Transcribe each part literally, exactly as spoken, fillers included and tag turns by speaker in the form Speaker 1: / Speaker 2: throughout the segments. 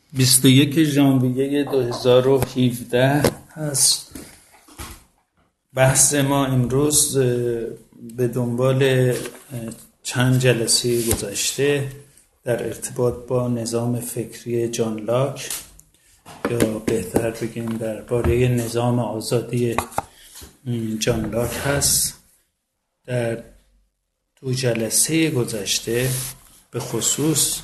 Speaker 1: بیست و یک ژانویه دو هزار و هفده هست. بحث ما امروز به دنبال چند جلسه گذشته در ارتباط با نظام فکری جان لاک، یا بهتر بگیم درباره نظام آزادی جان لاک هست. در دو جلسه گذشته به خصوص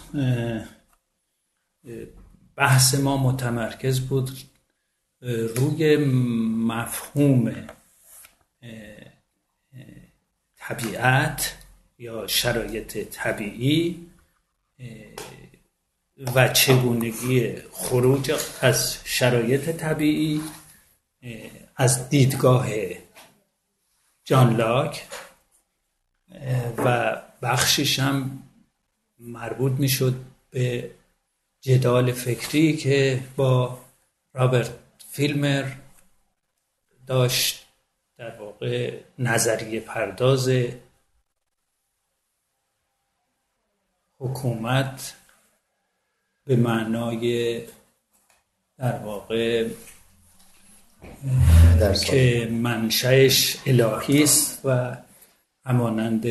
Speaker 1: بحث ما متمرکز بود روی مفهوم طبیعت یا شرایط طبیعی و چگونگی خروج از شرایط طبیعی از دیدگاه جان لاک و بخشش هم مربوط می شد به جدال فکری که با رابرت فیلمر داشت، در واقع نظریه پرداز حکومت به معنای در واقع که منشأش الهی است و همانند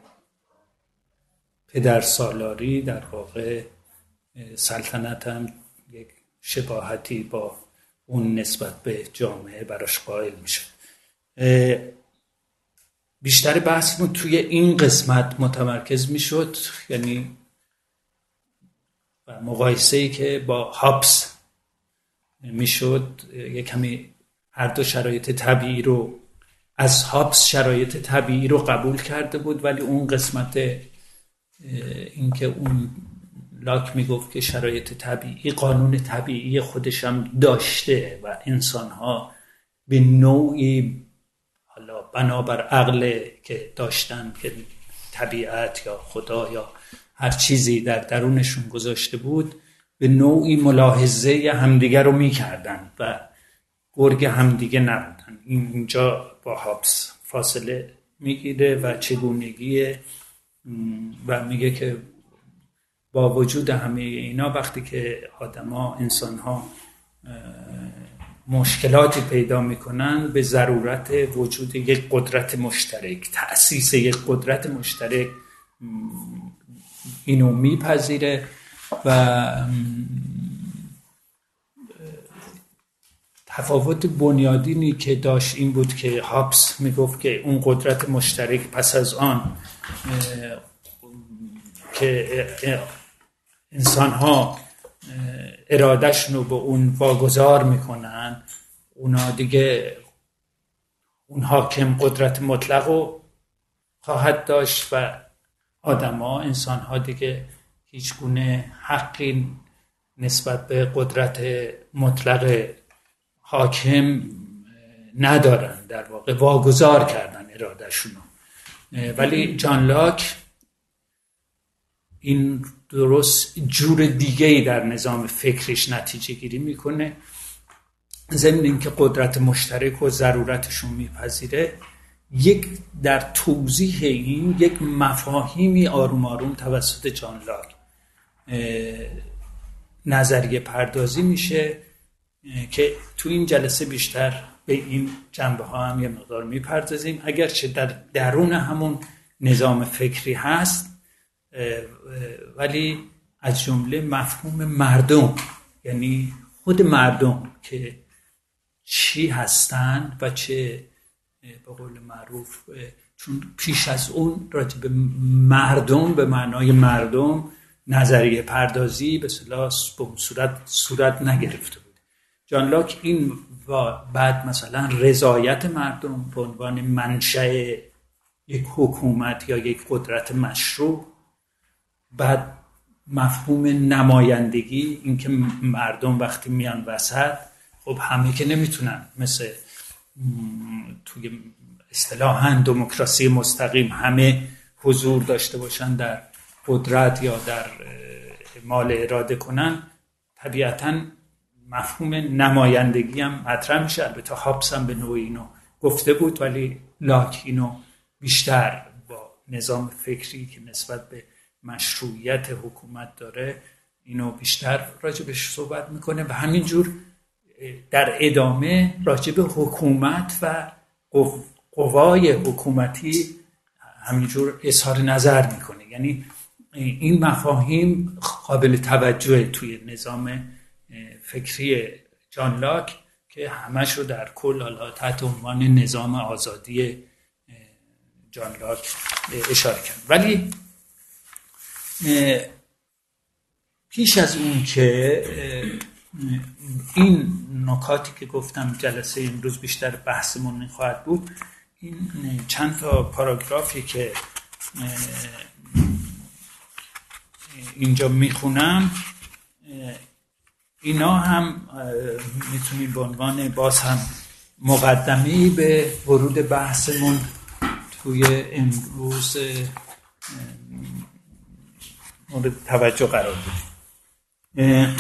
Speaker 1: پدرسالاری در واقع سلطنت هم یک شباهتی با اون نسبت به جامعه براش قائل میشه. بیشتر بحثمون توی این قسمت متمرکز میشد، یعنی مقایسه‌ای که با هابس میشد. یک کمی هر دو شرایط طبیعی رو از هابس شرایط طبیعی رو قبول کرده بود، ولی اون قسمت این که اون لاک میگفت که شرایط طبیعی قانون طبیعی خودش هم داشته و انسان‌ها به نوعی حالا بنابر عقل که داشتن که طبیعت یا خدا یا هر چیزی در درونشون گذاشته بود، به نوعی ملاحظه همدیگه رو میکردن و گرگ همدیگه نبودن. اینجا با هابس فاصله میگیره و چگونگی و میگه که با وجود همه اینا وقتی که آدما انسان‌ها مشکلاتی پیدا میکنن، به ضرورت وجود یک قدرت مشترک، تأسیس یک قدرت مشترک اینو میپذیره و تفاوت بنیادینی که داشت این بود که هابس میگفت که اون قدرت مشترک پس از آن که انسان‌ها ارادهشون رو به اون واگذار میکنن، اونا دیگه اون حاکم قدرت مطلق رو خواهد داشت و آدم‌ها، انسان‌ها دیگه هیچ گونه حقی نسبت به قدرت مطلق حاکم ندارن، در واقع واگذار کردن ارادهشون رو. ولی جان لاک این درست جور دیگه‌ای در نظام فکریش نتیجه گیری میکنه. ضمن اینکه قدرت مشترک و ضرورتشون میپذیره، یک در توضیح این یک مفاهیمی آروم آروم توسط جان لاک نظریه پردازی میشه که تو این جلسه بیشتر به این جنبه ها هم یه مقدار میپردازیم، اگرچه در درون همون نظام فکری هست، ولی از جمله مفهوم مردم، یعنی خود مردم که چی هستن و چه به قول معروف، چون پیش از اون راجع به مردم به معنای مردم نظریه پردازی به اصطلاح به اون صورت صورت نگرفته بود. جان لاک این و بعد مثلا رضایت مردم به عنوان منشأ یک حکومت یا یک قدرت مشروع، بعد مفهوم نمایندگی، اینکه مردم وقتی میان وسط، خب همه که نمیتونن مثل توی اصطلاحاً دموکراسی مستقیم همه حضور داشته باشن در قدرت یا در اعمال اراده کنن. طبیعتاً مفهوم نمایندگی هم مطرح میشه. البته هابس هم به نوعی اینو گفته بود، ولی لاک اینو بیشتر با نظام فکری که نسبت به مشروعیت حکومت داره اینو بیشتر راجبش صحبت میکنه و همینجور در ادامه راجب حکومت و قوای حکومتی همینجور اظهار نظر میکنه. یعنی این مفاهیم قابل توجه توی نظام فکری جان لاک که همش رو در کل حالا تحت عنوان نظام آزادی جان لاک اشاره کرد. ولی پیش از اون که این نکاتی که گفتم جلسه امروز بیشتر بحثمون خواهد بود، این چند تا پاراگرافی که اینجا میخونم اینا هم میتونیم به عنوان باز هم مقدمه‌ای به ورود بحثمون توی امروز مورد توجه قرار بدیم.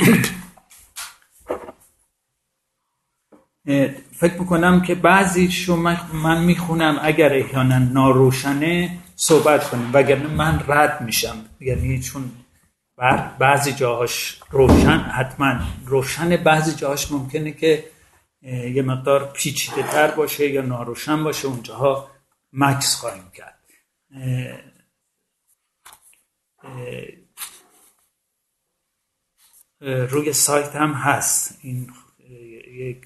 Speaker 1: فکر میکنم که بعضیشو من میخونم اگر احیانا ناروشنه صحبت کنیم وگرنه من رد میشم، یعنی چون بعضی جاهاش روشن حتما روشن، بعضی جاهاش ممکنه که یه مقدار پیچیده تر باشه یا ناروشن باشه، اونجاها مکس خواهیم کرد. روی سایت هم هست این یک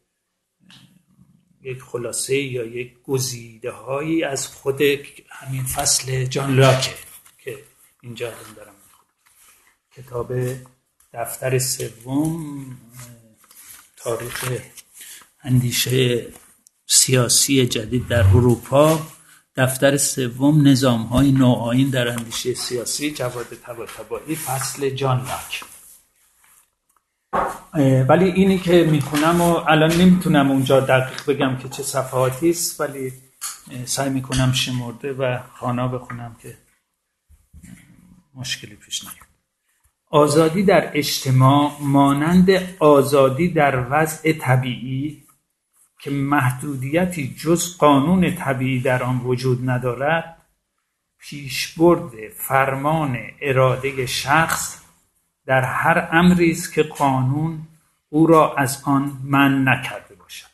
Speaker 1: یک خلاصه یا یک گزیده هایی از خود همین فصل جان لاکه که اینجا هم دارم کتاب دفتر سوم تاریخ اندیشه سیاسی جدید در اروپا، دفتر سوم نظام‌های نوآیین در اندیشه سیاسی، جواد طباطبایی، فصل جان لاک. ولی اینی که میخونم و الان نمیتونم اونجا دقیق بگم که چه صفحاتی است، ولی سعی میکنم شمرده و خوانا بخونم که مشکلی پیش نیاد. آزادی در اجتماع مانند آزادی در وضع طبیعی که محدودیتی جز قانون طبیعی در آن وجود ندارد، پیشبرد فرمان اراده شخص در هر امری است که قانون او را از آن منع نکرده باشد.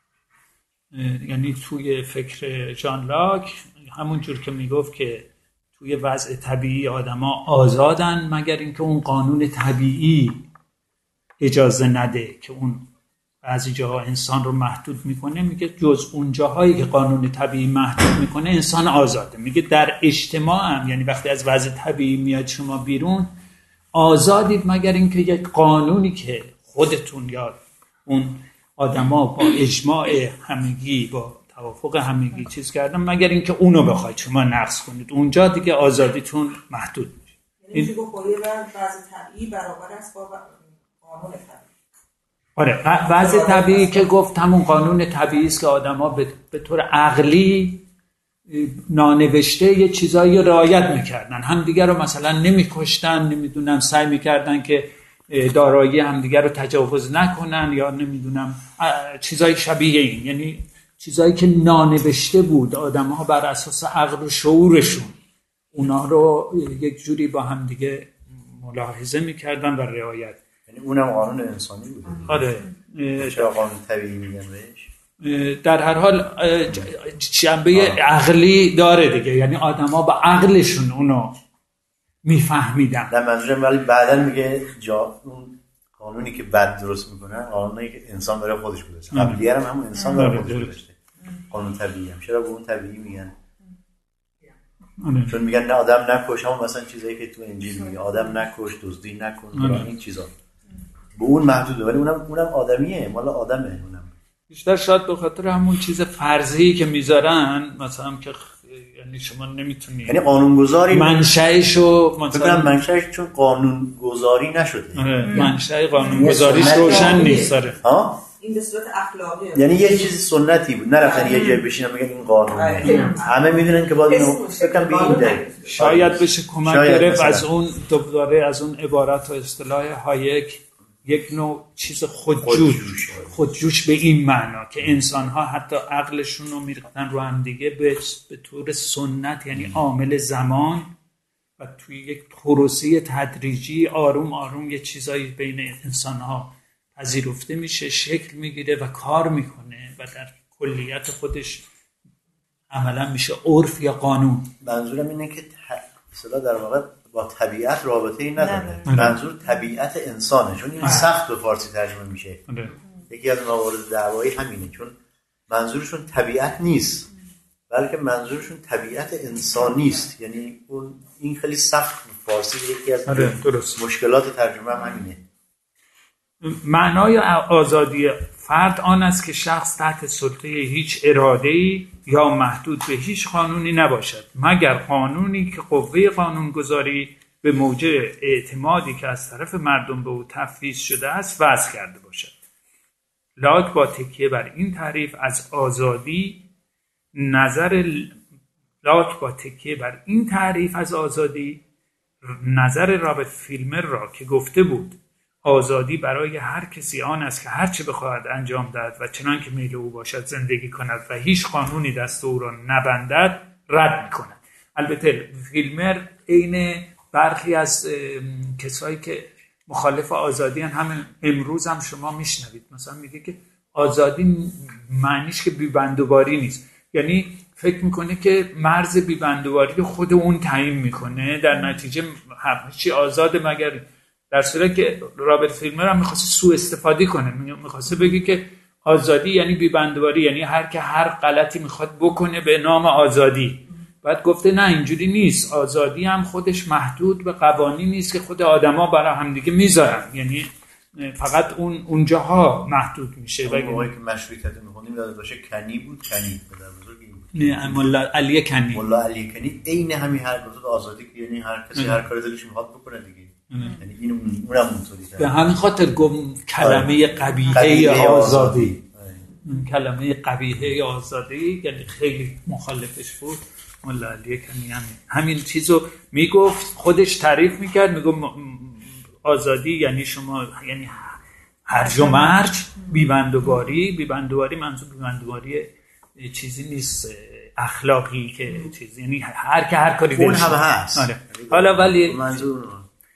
Speaker 1: یعنی توی فکر جان لاک همون جور که میگفت که توی وضع طبیعی آدما آزادن مگر اینکه اون قانون طبیعی اجازه نده که اون بعضی جاها انسان رو محدود میکنه، میگه جز اون جاهایی که قانون طبیعی محدود میکنه انسان آزاده. میگه در اجتماع هم، یعنی وقتی از وضع طبیعی میاد شما بیرون، آزادید مگر اینکه یک قانونی که خودتون یا اون آدما با اجماع همگی با توافق همگی چیز کردن، مگر اینکه اونو بخواید شما نقض کنید، اونجا دیگه آزادیتون محدود میشه.
Speaker 2: یعنی میگه قوی وضع طبیعی برابر است با قانون طبیعی.
Speaker 1: آره، وضع طبیعی که گفت همون قانون طبیعی است که آدما به طور عقلی نانوشته یه چیزایی رعایت میکردن، همدیگر رو مثلا نمیکشتن، نمیدونم سعی میکردن که دارایی همدیگر رو تجاوز نکنن یا نمیدونم چیزای شبیه این، یعنی چیزایی که نانوشته بود، آدم‌ها بر اساس عقل و شعورشون اونا رو یک جوری با همدیگه ملاحظه میکردن و رعایت.
Speaker 3: یعنی اونم قانون انسانی بود.
Speaker 1: آره،
Speaker 3: چرا قانون طبیعی میگن بهش؟
Speaker 1: در هر حال جنبه عقلی داره دیگه، یعنی آدما با عقلشون اونو میفهمیدن.
Speaker 3: در منظورم ولی بعدن میگه جا اون قانونی که بعد درست میکنن قانونی که انسان برای خودش گذاشته، قبلی هم همون انسان برای خودش گذاشته. قانون طبیعی هم چرا به اون طبیعی میگن؟ چون میگن نه آدم نکش، همون مثلا چیزایی که تو انجیل میگه آدم نکش، دزدی نکن، این چیزا به اون محدوده، ولی اونم اونم آدمیه، مال آدمه. اونم
Speaker 1: بیشتر شاید به خاطر همون چیز فرضی که میذارن، مثلا که یعنی شما نمیتونی
Speaker 3: یعنی قانونگذاری
Speaker 1: منشأشو
Speaker 3: مثلا منشأش چون قانونگذاری نشده،
Speaker 1: منشأ قانونگذاریش روشن نیست.
Speaker 3: ها
Speaker 2: این به صورت اخلاقی،
Speaker 3: یعنی یه چیزی سنتی بود، نرفتن یه جای بشینن میگن این قانونه، همه میدونن که باید اینو فکرم به این دلیل
Speaker 1: شاید بشه کمک گرفت از اون دوباره از اون عبارت و اصطلاح هایک، یک نوع چیز خودجوش خودجوش به این معنا که انسان‌ها حتی عقلشون رو می‌ریختن رو هم دیگه به به طور سنت، یعنی عامل زمان و توی یک پروسه تدریجی آروم آروم یه چیزایی بین انسان‌ها پذیرفته میشه، شکل میگیره و کار میکنه و در کلیت خودش عملا میشه عرف یا قانون.
Speaker 3: منظورم اینه که اصلا در واقع با طبیعت رابطه‌ای نداره. منظور طبیعت انسانه، چون این سخت به فارسی ترجمه میشه. یکی از موارد دعوایی همینه، چون منظورشون طبیعت نیست بلکه منظورشون طبیعت انسانی است. یعنی اون این خیلی سخت به فارسی یکی از مشکلات ترجمه هم همینه.
Speaker 1: معنای آزادی فرد آن است که شخص تحت سلطه هیچ اراده‌ای یا محدود به هیچ قانونی نباشد مگر قانونی که قوه قانونگذاری به موجب اعتمادی که از طرف مردم به او تفویض شده است وضع کرده باشد. لاک با تکیه بر این تعریف از آزادی نظر لاک با تکیه بر این تعریف از آزادی نظر رابرت فیلمر را که گفته بود آزادی برای هر کسی آن است که هر چه بخواهد انجام دهد و چنان که میل او باشد زندگی کند و هیچ قانونی دست او را نبندد رد می‌کند. البته فیلمر عین برخی از کسایی که مخالف آزادی هم, هم امروز هم شما میشنوید مثلا میگه که آزادی معنیش که بی‌بندوباری نیست، یعنی فکر میکنه که مرز بی‌بندوباری خود اون تعیین میکنه، در نتیجه همه چی آزاده، مگر در صورتی که رابرت فیلمر هم میخواسته سوء استفاده کنه، میخواسته بگه که آزادی یعنی بی‌بندوباری، یعنی هر که هر غلطی میخواد بکنه به نام آزادی. بعد گفته نه اینجوری نیست، آزادی هم خودش محدود به قوانین نیست که خود آدما برای همدیگه میذارن، یعنی فقط اون اونجاها محدود میشه.
Speaker 3: اون موقعی که مشروطیت میخونیم یاد باشه کنی بود، کنی پدر بزرگی بود،
Speaker 1: نه مولا علی کنی،
Speaker 3: مولا علی کنی عین همین هر گفت آزادی که یعنی هر کسی هر کاری دلش میخواد بکنه دیگه. یعنی این اونم اونطوری
Speaker 1: به همین خاطر گم کلمه قبیحه آزادی، کلمه قبیحه آزادی یعنی خیلی مخالفش بود. مولا علی کنی همین همین چیزو میگفت، خودش تعریف میکرد، میگفت آزادی یعنی شما یعنی هرج و مرج، بی‌بندوباری. بی‌بندوباری منظور بی‌بندوباری چیزی نیست اخلاقی که چیزی، یعنی هر که هر کاری
Speaker 3: اون هم هست.
Speaker 1: آره. حالا ولی
Speaker 3: منظور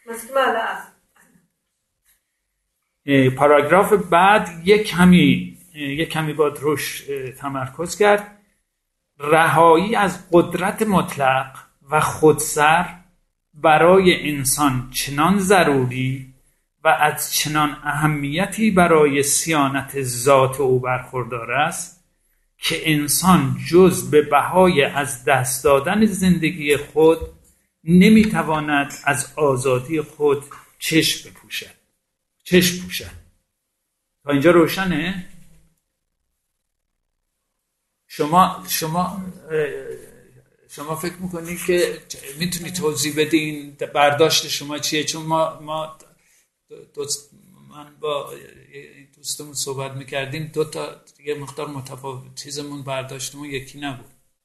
Speaker 1: پاراگراف بعد یک کمی یک کمی باید روش تمرکز کرد. رهایی از قدرت مطلق و خودسر برای انسان چنان ضروری و از چنان اهمیتی برای صیانت ذات او برخوردار است که انسان جز به بهای از دست دادن زندگی خود نمیتواند از آزادی خود چشم بپوشد. چشم پوشد. تا اینجا روشنه؟ شما شما شما فکر میکنید که میتونی توضیح بدین برداشت شما چیه؟ چون ما ما دوست من با دوستمون صحبت میکردیم، دو تا یه مقدار متفاوت چیزمون برداشتمون یکی نبود.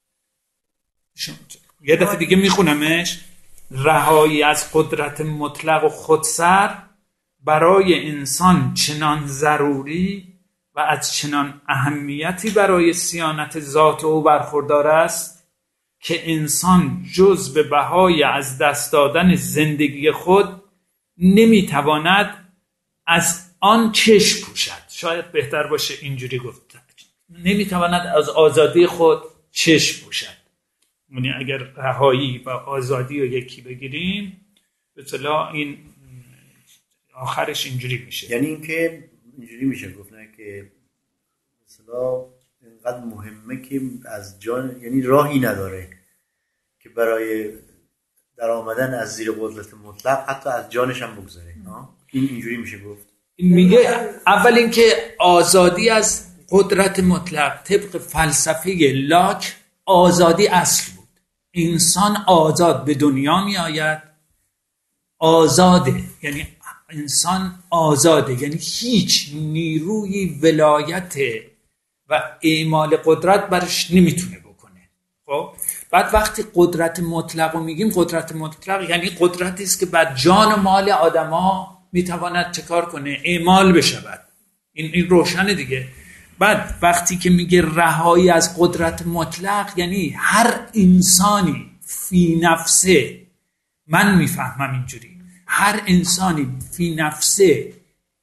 Speaker 1: یه دفعه دیگه میخونمش. رهایی از قدرت مطلق و خودسر برای انسان چنان ضروری و از چنان اهمیتی برای صیانت ذات او برخوردار است که انسان جز به بهای از دست دادن زندگی خود نمیتواند از آن چشم پوشد. شاید بهتر باشه اینجوری گفت، نمیتواند از آزادی خود چشم پوشد. یعنی اگر رهایی و آزادی رو یکی بگیریم به اصطلاح این آخرش اینجوری میشه.
Speaker 3: یعنی اینکه اینجوری میشه گفت نه که مثلا اینقدر مهمه که از جان، یعنی راهی نداره که برای در آمدن از زیر قدرت مطلق حتی از جانش هم بگذاره. این اینجوری میشه گفت.
Speaker 1: این میگه اول اینکه آزادی از قدرت مطلق طبق فلسفه لاک آزادی اصل بود. انسان آزاد به دنیا می آید، آزاده، یعنی انسان آزاده، یعنی هیچ نیروی ولایت و اعمال قدرت برش نمیتونه بکنه. خب بعد وقتی قدرت مطلق رو میگیم، قدرت مطلق یعنی قدرتی است که بر جان و مال آدما میتواند چه کار کنه؟ اعمال بشود. این این روشنه دیگه. بعد وقتی که میگه رهایی از قدرت مطلق، یعنی هر انسانی فی نفسه من میفهمم اینجوری. هر انسانی فی نفسه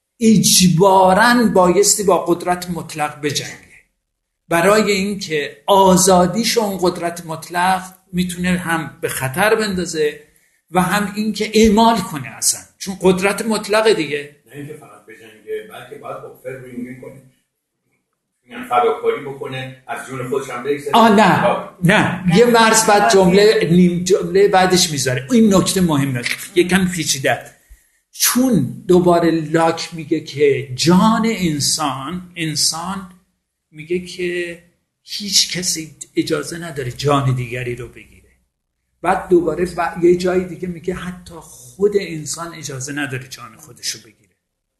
Speaker 1: اجباراً بایستی با قدرت مطلق بجنگه، برای اینکه آزادیش اون قدرت مطلق میتونه هم به خطر بندازه و هم اینکه اعمال کنه اصلا، چون قدرت مطلق دیگه.
Speaker 4: نه اینکه فقط بجنگه، بلکه باید اوفر رینگ کنه، یعنی فداکاری بکنه، از جون خودش هم بگذره.
Speaker 1: آه نه نه, نه. یه مرز بعد جمله نیم جمله بعدش میذاره. این نکته مهمه، یکم پیچیده، چون دوباره لاک میگه که جان انسان انسان میگه که هیچ کسی اجازه نداره جان دیگری رو بگیره. بعد دوباره ب... یه جای دیگه میگه حتی خود انسان اجازه نداره جان خودش رو بگیره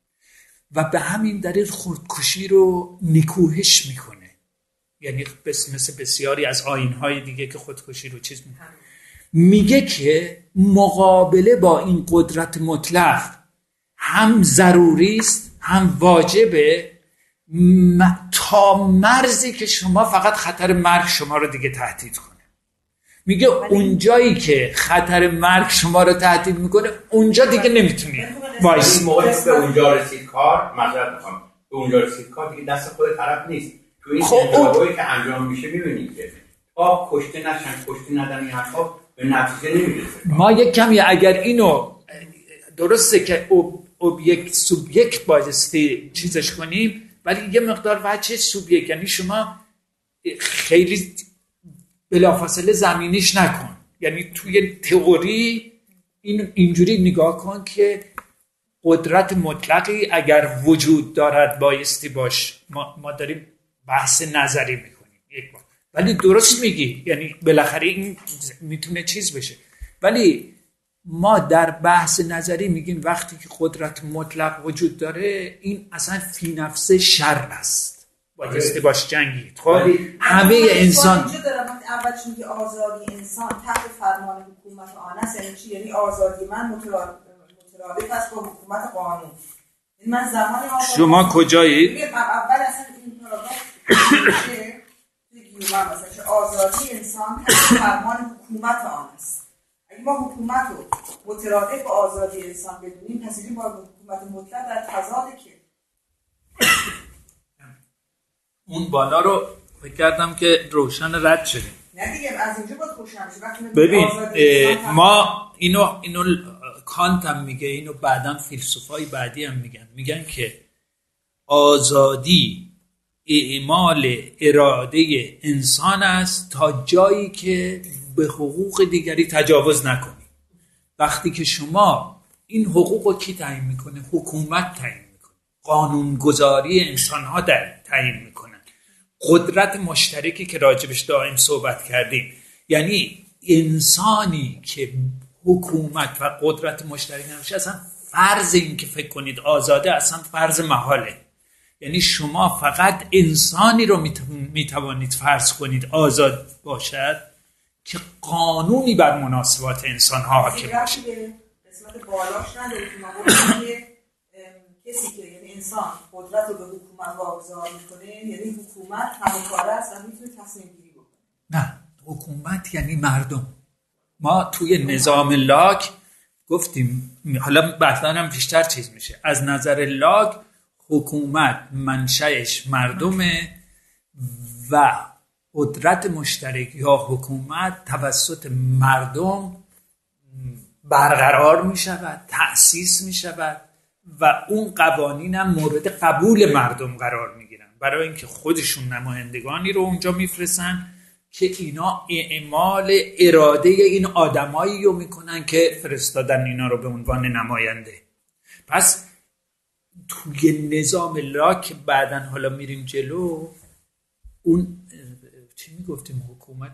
Speaker 1: و به همین دلیل خودکشی رو نکوهش میکنه. یعنی بس مثل بسیاری از آیین‌های دیگه که خودکشی رو چیز میکنه. میگه که مقابله با این قدرت مطلق هم ضروری است هم واجبه، م... تا مرزی که شما فقط خطر مرگ شما رو دیگه تهدید کنه. میگه اونجایی که خطر مرگ شما رو تهدید میکنه اونجا دیگه نمیتونی وایس.
Speaker 4: موقعی به اونجا رسید کار، معذرت میخوام، به اونجا رسید کار دیگه دست خود طرف نیست. تو این انقلابایی که انجام میشه میبینید که تا کشته نشن، کشته ندن، این حرفا به نتیجه نمیرسه.
Speaker 1: ما یک کمی اگر اینو درسته که اوبیکت سوبیکت بایستی چیزش کنیم، ولی یه مقدار وجه سوبیکت، یعنی شما خیلی بلافاصله زمینیش نکن. یعنی توی تئوری این اینجوری نگاه کن که قدرت مطلقی اگر وجود دارد بایستی باش. ما, ما داریم بحث نظری میکنیم یک بار، ولی درست میگی، یعنی بالاخره این میتونه چیز بشه. ولی ما در بحث نظری میگیم وقتی که قدرت مطلق وجود داره این اصلا فی نفسه شر است، بایستی باش جنگید. خب همه انسان
Speaker 2: اینجا دارم اولش میگه آزادی انسان تحت فرمان حکومت آن است. یعنی چی؟ یعنی آزادی من مترادف است با حکومت قانون. یعنی من زمانی آزادی
Speaker 1: شما کجایید؟
Speaker 2: اول اصلا این پاراگراف میگه میگم مثلا آزادی انسان تحت فرمان حکومت آن است. اگه ما حکومت رو مترادف با آزادی انسان بدونیم، پس این با حکومت مطلق در تضاده که
Speaker 1: اون بالا رو فکر کردم که روشن رد شدیم.
Speaker 2: نه دیگه از اینجا باید روشن شه. وقتی
Speaker 1: ببین ما اینو اینو کانت هم میگه، اینو بعداً فیلسوفای بعدی هم میگن، میگن که آزادی اعمال اراده انسان است تا جایی که به حقوق دیگری تجاوز نکنی. وقتی که شما این حقوق رو کی تعیین میکنه؟ حکومت تعیین میکنه، قانونگذاری انسان ها تعیین میکنن، قدرت مشترکی که راجبش دائم صحبت کردیم. یعنی انسانی که حکومت و قدرت مشترک نمیشه، اصلا فرض این که فکر کنید آزاده اصلا فرض محاله. یعنی شما فقط انسانی رو میتوانید فرض کنید آزاد باشد که قانونی بر مناسبات انسان ها حاکم باشه.
Speaker 2: قسمت بالاش نداره که ما بگیم کسی که یعنی انسان قدرت رو به حکومت واگذار میکنه، یعنی حکومت همکاره است و میتونه تصمیم گیری بکنه.
Speaker 1: نه، حکومت یعنی مردم. ما توی نظام لاک گفتیم، حالا بعدا هم بیشتر چیز میشه، از نظر لاک حکومت منشأش مردمه و قدرت مشترک یا حکومت توسط مردم برقرار می شود، تأسیس می شود و اون قوانین هم مورد قبول مردم قرار می گیرن، برای اینکه خودشون نمایندگانی رو اونجا می فرستن که اینا اعمال اراده این آدمایی رو می کنن که فرستادن اینا رو به عنوان نماینده. پس توی نظام لاک بعدن حالا میریم جلو، اون چی میگفتیم حکومت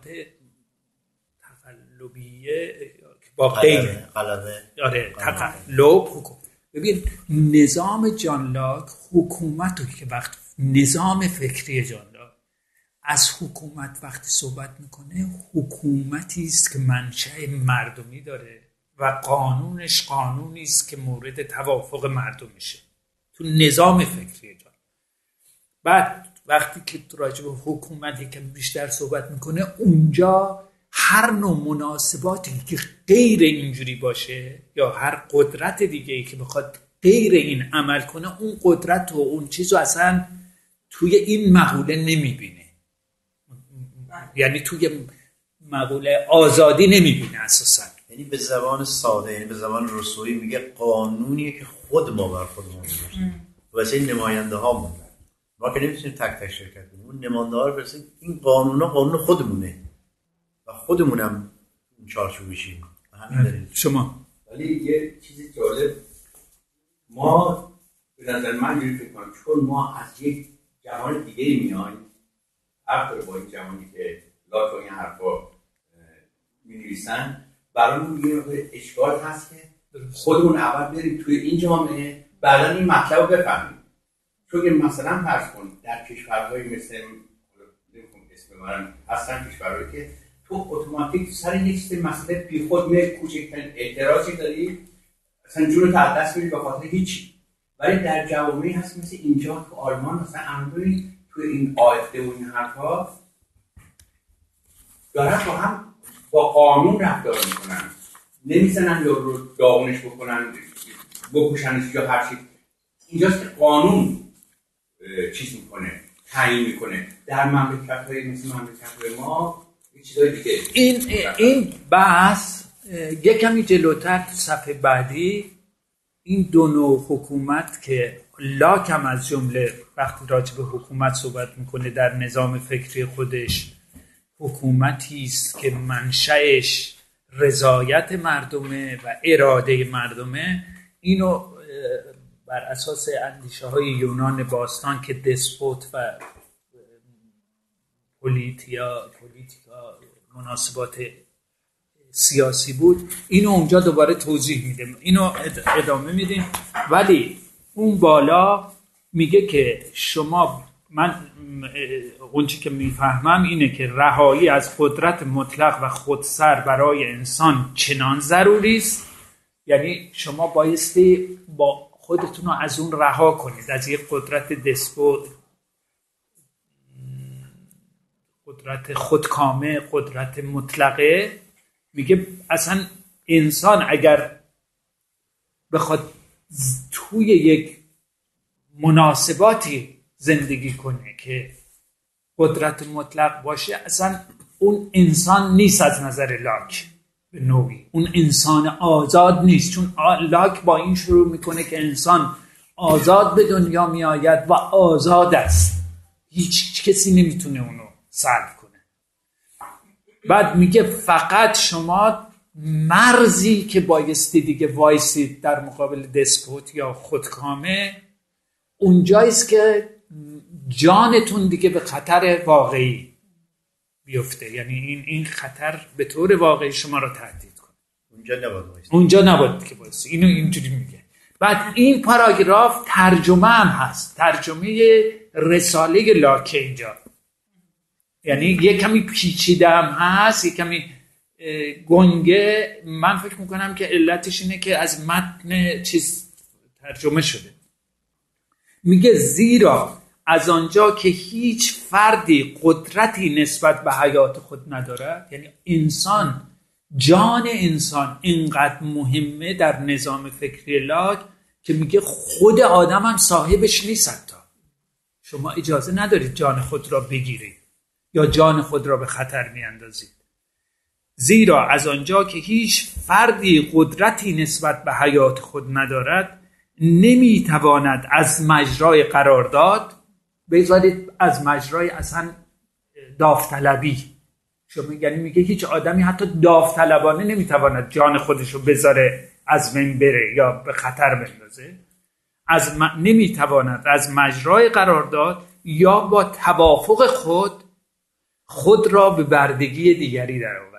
Speaker 1: تقلبیه با غیر
Speaker 3: قلبه
Speaker 1: آره تقلب حکومت. ببین نظام جان لاک حکومت رو که وقت نظام فکری جان لاک از حکومت وقتی صحبت میکنه، حکومتی است که منشأ مردمی داره و قانونش قانونی است که مورد توافق مردم میشه تو نظام فکری جان. بعد وقتی که راجع به حکومتی که بیشتر صحبت میکنه، اونجا هر نوع مناسباتی که غیر اینجوری باشه یا هر قدرت دیگه‌ای که بخواد غیر این عمل کنه، اون قدرت و اون چیزو اصلا توی این مقوله نمیبینه. یعنی توی مقوله آزادی نمیبینه اساسا.
Speaker 3: یعنی به زبان ساده، یعنی به زبان رسویی میگه قانونیه که خود ما بر خودمون گذاشتیم واسه این نماینده ها مون. ما که نمیتونیم تک تک شرکت کنیم، اون نماینده ها رو برسیم این قانونا قانون خودمونه و خودمونم این چارچوبشیم. همین دلیل
Speaker 1: شما.
Speaker 4: ولی یه چیزی جالب، ما به نظر من جوری فکر کنم چون ما از یک جهان دیگه میایم، حرف با این جهانی که لاک و این حرفا می‌نویسن، برامون یه اشکال هست که خودمون اول بریم توی این جامعه بعدا این مطلب رو بفهمیم. چون که مثلا فرض کن در کشورهای مثل اسم من هستن کشورهایی که تو اتوماتیک سر یک چیز مسئله بی خود می کوچکترین اعتراضی داری اصلا جون تو از دست میری به خاطر هیچی. ولی در جوامعی هست مثل اینجا تو آلمان مثلا عمدوی تو این آیفده و این حرفا دارن با هم با قانون رفتار میکنن، نمیزنن یا رو داغونش بکنن بکشنش یا هر چی. اینجاست که قانون چیز میکنه، تعیین میکنه. در مملکت‌های مثل مملکت ما یه چیزای دیگه.
Speaker 1: این این بحث یک کمی جلوتر تو صفحه بعدی این دو نوع حکومت که لاک هم از جمله وقتی راجع به حکومت صحبت میکنه در نظام فکری خودش حکومتی است که منشأش رضایت مردمه و اراده مردمه، اینو بر اساس اندیشه های یونان باستان که دسپوت و پولیتیا پولیتیکا مناسبات سیاسی بود، اینو اونجا دوباره توضیح میده، اینو ادامه میدیم. ولی اون بالا میگه که شما، من اون چی که میفهمم اینه که رهایی از قدرت مطلق و خودسر برای انسان چنان ضروری است، یعنی شما بایستی با خودتون رو از اون رها کنید، از یک قدرت دسپوت، قدرت خودکامه، قدرت مطلقه. میگه اصلا انسان اگر بخواد توی یک مناسباتی زندگی کنه که قدرت مطلق باشه، اصلا اون انسان نیست از نظر لاک به نوعی، اون انسان آزاد نیست. چون لاک با این شروع میکنه که انسان آزاد به دنیا میآید و آزاد است، هیچ کسی نمیتونه اونو سلب کنه. بعد میگه فقط شما مرزی که بایستی دیگه وایسید در مقابل دسپوت یا خودکامه، اونجاییست که جانتون دیگه به خطر واقعی بیفته، یعنی این این خطر به طور واقعی شما رو تهدید کنه.
Speaker 3: اونجا نباید وایسید.
Speaker 1: اونجا نباید که وایسید. اینو اینجوری میگه. بعد این پاراگراف ترجمه هم هست، ترجمه رساله لاک اینجا، یعنی یک کمی پیچیده هم هست، یک کمی گنگه. من فکر میکنم که علتش اینه که از متن چیز ترجمه شده. میگه زیرا از آنجا که هیچ فردی قدرتی نسبت به حیات خود ندارد، یعنی انسان، جان انسان اینقدر مهمه در نظام فکری لاک که میگه خود آدم هم صاحبش نیست. حتی شما اجازه ندارید جان خود را بگیرید یا جان خود را به خطر میاندازید. زیرا از آنجا که هیچ فردی قدرتی نسبت به حیات خود ندارد، نمیتواند از مجرای قرارداد، بذارید از مجرای اصلا داوطلبی، شما یعنی میگه هیچ آدمی حتی داوطلبانه نمیتواند جان خودشو بذاره از بین بره یا به خطر بندازه، از م... نمیتواند از مجرای قرارداد یا با توافق خود خود را به بردگی دیگری درآورد.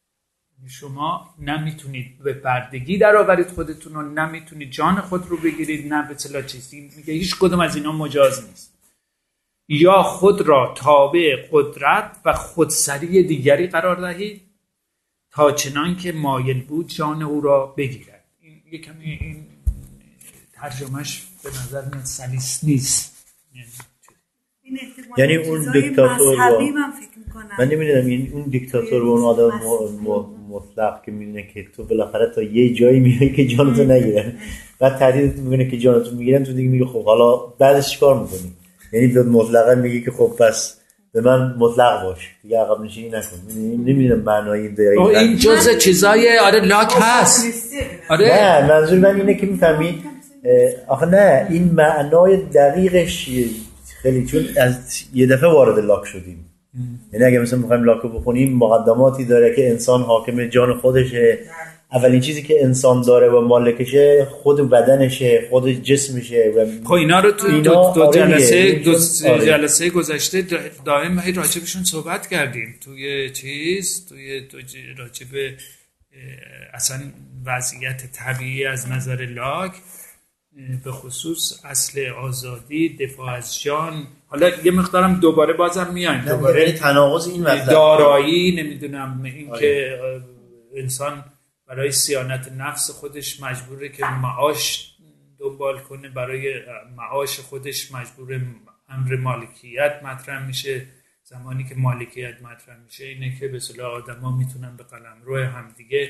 Speaker 1: شما نمیتونید به بردگی درآورید خودتون رو، نمیتونید جان خود رو بگیرید، نه به اصطلاح چیزی میگه هیچ کدوم از اینا مجاز نیست. یا خود را تابع قدرت و خودسری دیگری قرار دهید تا چنان که مایل بود جان او را بگیرد. این یکم این ترجمهش به نظر من سلیس نیست.
Speaker 5: این
Speaker 3: یعنی اون دیکتاتور
Speaker 5: مذهبی من فکر میکنم
Speaker 3: من نمیدونم این اون دیکتاتور و اون آدم مطلق که میدونه که تو بالاخره تا یه جایی میای که جانتو نگیرن، بعد تهدید میکنه که جانتو میگیرن، تو دیگه میگه خب حالا بعدش چیکار میکنی؟ یعنی به مطلقا میگه که خب پس به من مطلق باش دیگه، عقب نشینی نکن. نمیدونم معنایی دقیقاً
Speaker 1: این جزء چیزای آره لاک هست.
Speaker 3: آره نه منظور من اینه که میفهمی آخه نه این معنای دقیقش خیلی، چون از یه دفعه وارد لاک شدیم. یعنی اگه مثلا میخوایم لاکو بخونیم مقدماتی داره که انسان حاکم جان خودشه، اولین چیزی که انسان داره و مالکشه خود بدنشه، خود جسمشه و
Speaker 1: خب اینا رو تو دو, دو جلسه دو جلسه گذشته دائم راجبشون صحبت کردیم توی چیز توی تو راجب اصلا وضعیت طبیعی از نظر لاک، به خصوص اصل آزادی، دفاع از جان. حالا یه مقدارم دوباره بازم میایم دوباره
Speaker 3: تناقض این مطلب
Speaker 1: دارایی، نمیدونم این که انسان برای صیانت نفس خودش مجبوره که معاش دنبال کنه، برای معاش خودش مجبور امر مالکیت مطرح میشه. زمانی که مالکیت مطرح میشه اینه که به اصطلاح آدما میتونن به قلمرو همدیگه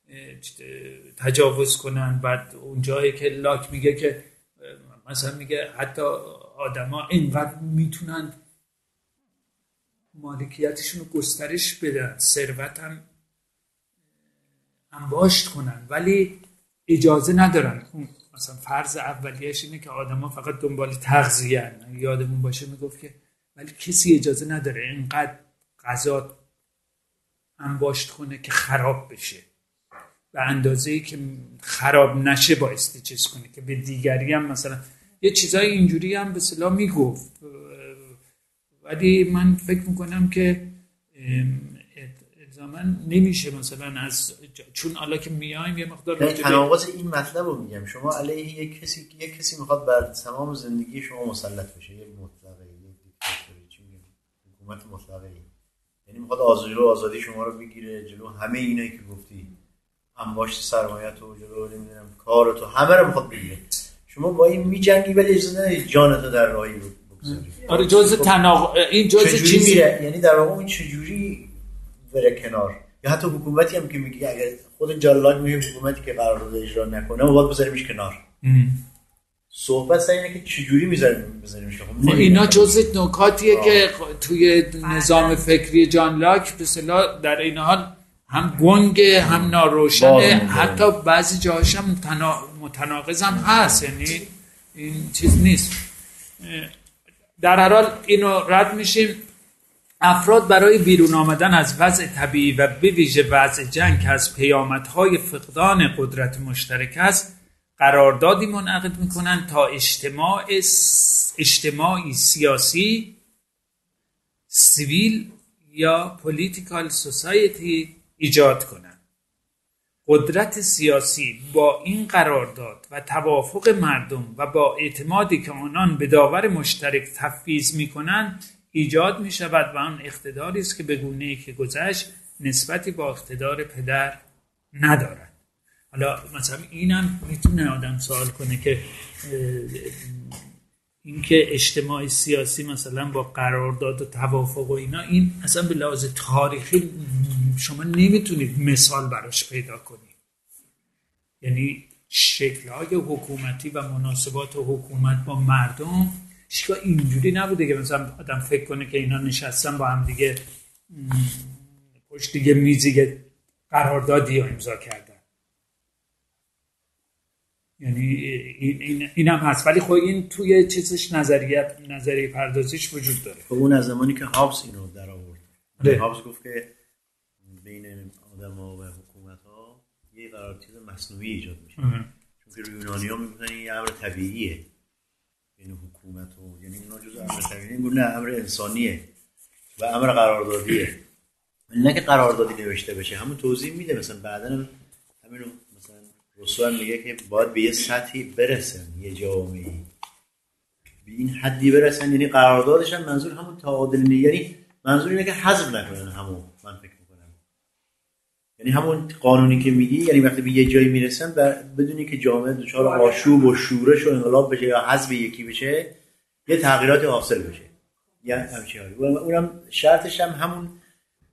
Speaker 1: تجاوز کنن. بعد اون جایی که لاک میگه که مثلا میگه حتی آدما اینقدر میتونن مالکیتشون رو گسترش بدن، ثروت هم انباشت کنن، ولی اجازه ندارن. مثلا فرض اولیه‌اش اینه که آدما فقط دنبال تغذیه ان. یادمون باشه میگفت که ولی کسی اجازه نداره اینقدر غذا انباشت کنه که خراب بشه، به اندازه‌ای که خراب نشه بایستی چیز کنه که به دیگری هم مثلا یه چیزای اینجوری هم به اصطلاح میگفت. ولی من فکر میکنم که الزاماً نمیشه مثلا از چون حالا که میایم یه مقدار
Speaker 3: تناقض این مطلب رو میگم. شما علیه یک کسی یک کسی میخواد بر تمام زندگی شما مسلط بشه، یه مطلقه، یه دیکتاتوری، چی میگم، حکومت مطلقه، یعنی میخواد آزادی رو آزادی شما رو بگیره، جلو همه اینایی که گفتی، انباشت سرمایه‌ت و جلو نمیدونم کارت و همه رو میخواد بگیره. شما با این میجنگی ولی اجازه ندید جانت رو در راهی بگذاری.
Speaker 1: آره جزء تناق این جزء چیزی
Speaker 3: میره، یعنی در واقع اون چجوری بره کنار. یا حتی حکومتی هم که میگه اگه خود جالاک میگه حکومتی که قرارداد اجرا نکنه ما باید بذاریمش کنار. ام. صحبت سر اینه که چجوری میذاریم بذاریمش کنار.
Speaker 1: اینا جزء نکاتیه آه. که توی نظام فکری جان لاک به اصطلاح در این حال هم گنگه هم ناروشنه، حتی بعضی جاهاش هم متناقض هم هست، یعنی این چیز نیست. در هر حال اینو رد میشیم. افراد برای بیرون آمدن از وضع طبیعی و به ویژه وضع جنگ که از پیامدهای فقدان قدرت مشترک است قراردادی منعقد میکنن تا اجتماع اجتماعی سیاسی سیویل یا پولیتیکال سوسایتی ایجاد کنند. قدرت سیاسی با این قرارداد و توافق مردم و با اعتمادی که آنان به داور مشترک تفویض می‌کنند ایجاد می‌شود و آن اقتداری است که به گونه‌ای که گذشت نسبتی با اقتدار پدر ندارد. حالا مثلا اینم میتونه آدم سوال کنه که اینکه اجتماع سیاسی مثلا با قرارداد و توافق و اینا، این اصلا به لحاظ تاریخی شما نمیتونید مثال براش پیدا کنید. یعنی شکل‌های حکومتی و مناسبات حکومت با مردم شکل اینجوری نبوده که مثلا آدم فکر کنه که اینا نشستن با هم دیگه پشت دیگه میزی قراردادی رو امضا کردن. یعنی این این اینم هست، ولی خب این توی چیزش نظریه نظریه پردازیش وجود داره.
Speaker 3: خب اون از زمانی که هابس اینو در آورد، هابس گفت که بین آدم‌ها و حکومت‌ها یه قرارداد مصنوعی ایجاد میشه، چون که یونانی‌ها میگفتن این امر طبیعیه، یعنی حکومت و یعنی اینا جزء امر طبیعیه، میگن نه امر انسانیه و امر قراردادیه. نه که قراردادی نوشته بشه، همون توضیح میده. مثلا بعداً همینو مثلا رسول میگه که باید به یه سطحی برسن، یه جامعه‌ای به این حدی برسن، یعنی قراردادش هم منظور همون تعادل، یعنی منظور اینه که حذف نکنن همون. من فکر میکنم یعنی همون قانونی که میگی، یعنی وقتی به یه جایی میرسن بدونی که جامعه دچار آشوب و شورش و انقلاب بشه یا حذف یکی بشه، یه تغییراتی حاصل بشه یا همچین حالی. و اونم شرطش هم همون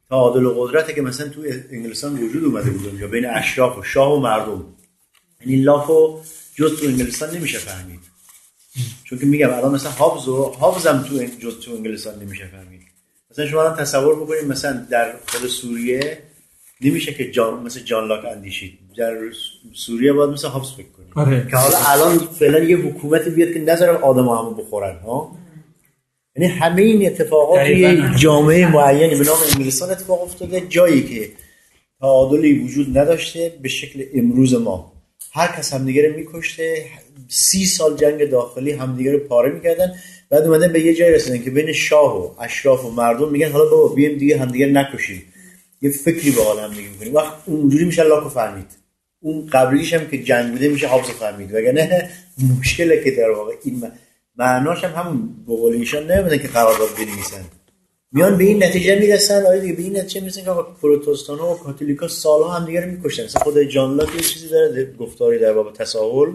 Speaker 3: تعادل و قدرته که مثلا تو انگلستان وجود اومده بود اونجا بین اشراف و شاه و مردم، یعنی لافو جز تو انگلستان نمیشه فهمید. چون که میگم الان مثلا هابز و هابزم تو جز تو انگلستان نمیشه فهمید. مثلا شما الان تصور بکنید مثلا در خود سوریه نمیشه که جان مثلا جان لاک اندیشید، در سوریه باید مثلا هابز فکر کنید
Speaker 1: آره.
Speaker 3: که حالا الان فعلا یه حکومتی بیاد که نذاره آدم‌ها همو بخورن ها. یعنی همه این اتفاقات توی جامعه معینی به نام انگلستان اتفاق افتاده، جایی که تعادلی وجود نداشته به شکل امروز ما. هر کس همدیگه رو میکشته، سی سال جنگ داخلی همدیگه رو پاره میکردن، بعد اومدن به یه جای رسیدن که بین شاه و اشراف و مردم میگن حالا بابا بیایم دیگه همدیگه نکشیم، یه فکری به حال همدیگه میکنیم. وقت اونجوری میشه لاکو فهمید. اون قبلیش هم که جنگ بوده میشه حافظ فهمید. وگرنه مشکله که در واقع این معناش هم همون به قول ایشان نمیدونن که قرارداد بنویسن، میان به این نتیجه میرسن. آره دیگه به این نتیجه میرسن که پروتستان‌ها و کاتولیک‌ها سال‌ها هم دیگه رو میکشن. مثلا خود جان لاک یه چیزی داره، گفتاری در باب تساهل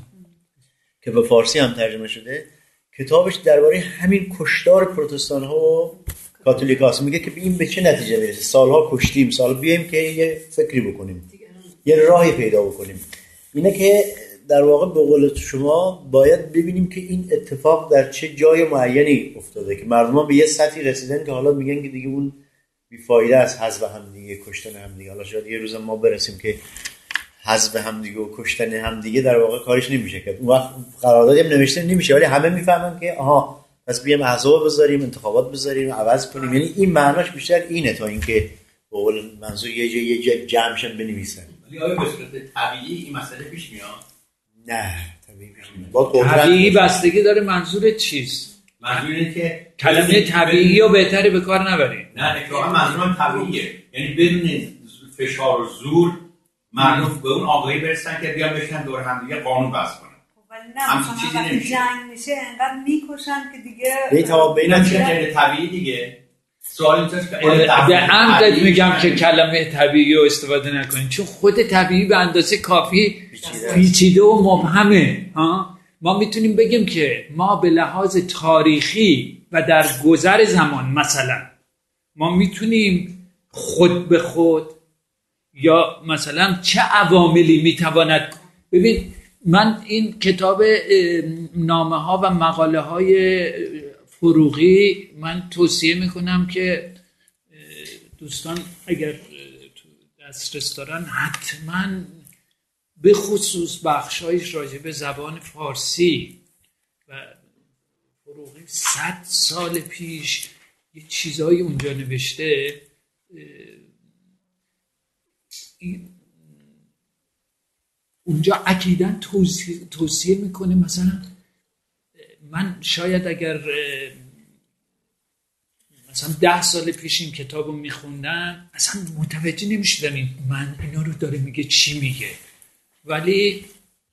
Speaker 3: که به فارسی هم ترجمه شده، کتابش درباره همین کشتار پروتستان‌ها و کاتولیک‌هاست. میگه که این به چه نتیجه میرسه، سال‌ها کشتیم، سال بیایم که یه فکری بکنیم، یه راهی پیدا بکنیم. اینه که در واقع به قول شما باید ببینیم که این اتفاق در چه جای معینی افتاده که مردمان به یه سطحی رسیدن که حالا میگن که دیگه اون بیفایده است، حذف هم دیگه، کشتن هم دیگه. حالا شاید یه روز ما برسیم که حذف هم دیگه و کشتن هم دیگه در واقع کارش نمیشه کرد. اون وقت قراردادی هم نوشته نمیشه، ولی همه میفهمن که آها پس بیام احزاب بذاریم، انتخابات بذاریم، عوض کنیم. یعنی این معناش بیشتر اینه تا اینکه به قول منظور یه جای یه جای جمعشن بنویسن.
Speaker 4: ولی آیا به صورت طبیعی این مسئله پیش میاد؟
Speaker 3: نه طبیعی پیش نمیاد.
Speaker 1: طبیعی بستگی داره منظور چیست؟
Speaker 4: منظور اینه که
Speaker 1: کلمه طبیعی رو بهتره به کار نبریم.
Speaker 4: نه اتفاقا منظورم طبیعیه، یعنی بدون فشار و زور مردم به اون آگاهی برسن که بیان بشینن دور هم دیگه قانون وضع کنن.
Speaker 5: ولی نه مثلا وقتی جنگ میشه انقدر میکشن که دیگه
Speaker 3: به تا بین
Speaker 4: چه طبیعی دیگه. سوال اینجاست که
Speaker 1: به عمدت میگم که کلمه طبیعی رو استفاده نکنید، چون خود طبیعی به اندازه کافی پیچیده و مبهمه. ها ما میتونیم بگیم که ما به لحاظ تاریخی و در گذر زمان مثلا ما میتونیم خود به خود یا مثلا چه عواملی میتواند. ببین من این کتاب نامه ها و مقاله های فروغی من توصیه میکنم که دوستان اگر تو دسترس دارن حتما به خصوص بخشایش راجع به زبان فارسی و فروغی صد سال پیش یه چیزایی اونجا نوشته، اونجا عقیداً توصیه, توصیه میکنه. مثلا من شاید اگر مثلا ده سال پیش این کتاب رو میخوندم اصلا متوجه نمیشدم این من اینا رو داره میگه چی میگه. ولی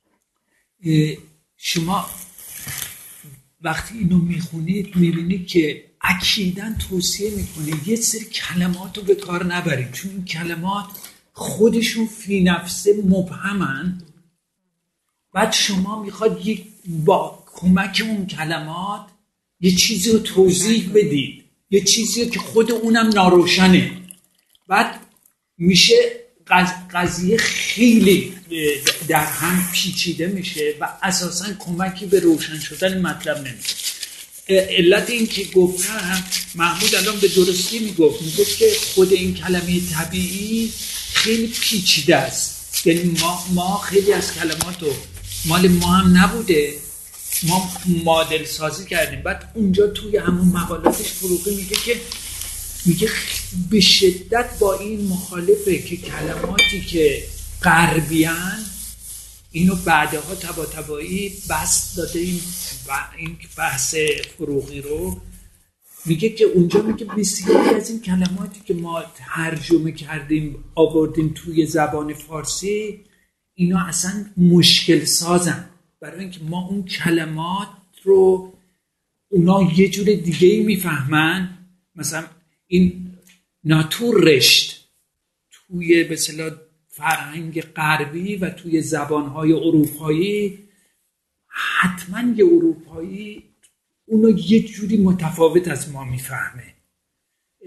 Speaker 1: شما وقتی اینو میخونید میبینید که اکیداً توصیه میکنه یه سری کلمات رو به کار نبرید، چون این کلمات خودشون فی نفسه مبهمن. بعد شما میخواد یک با کمک اون کلمات یه چیزی رو توضیح بدید، یه چیزی رو که خود اونم ناروشنه. بعد میشه قضیه خیلی در هم پیچیده میشه و اساساً کمکی به روشن شدن مطلب نمیشه. علت این که گفتم محمود الان به درستی میگفت میگفت که خود این کلمه طبیعی خیلی پیچیده است. یعنی ما, ما خیلی از کلمات رو مال ما هم نبوده، ما مدل سازی کردیم. بعد اونجا توی همون مقالاتش فروغی میگه که میگه به شدت با این مخالفه که کلماتی که غربیان اینو بعدها تبا تبایی بست داده این این بحث فروغی رو. میگه که اونجا میگه بسیاری از این کلماتی که ما ترجمه کردیم آوردیم توی زبان فارسی اینا اصلا مشکل سازن، برای اینکه ما اون کلمات رو اونا یه جور دیگه‌ای میفهمن. مثلا این ناتور رشت توی به اصطلاح فرهنگ غربی و توی زبانهای اروپایی حتما یه اروپایی اونو یه جوری متفاوت از ما میفهمه.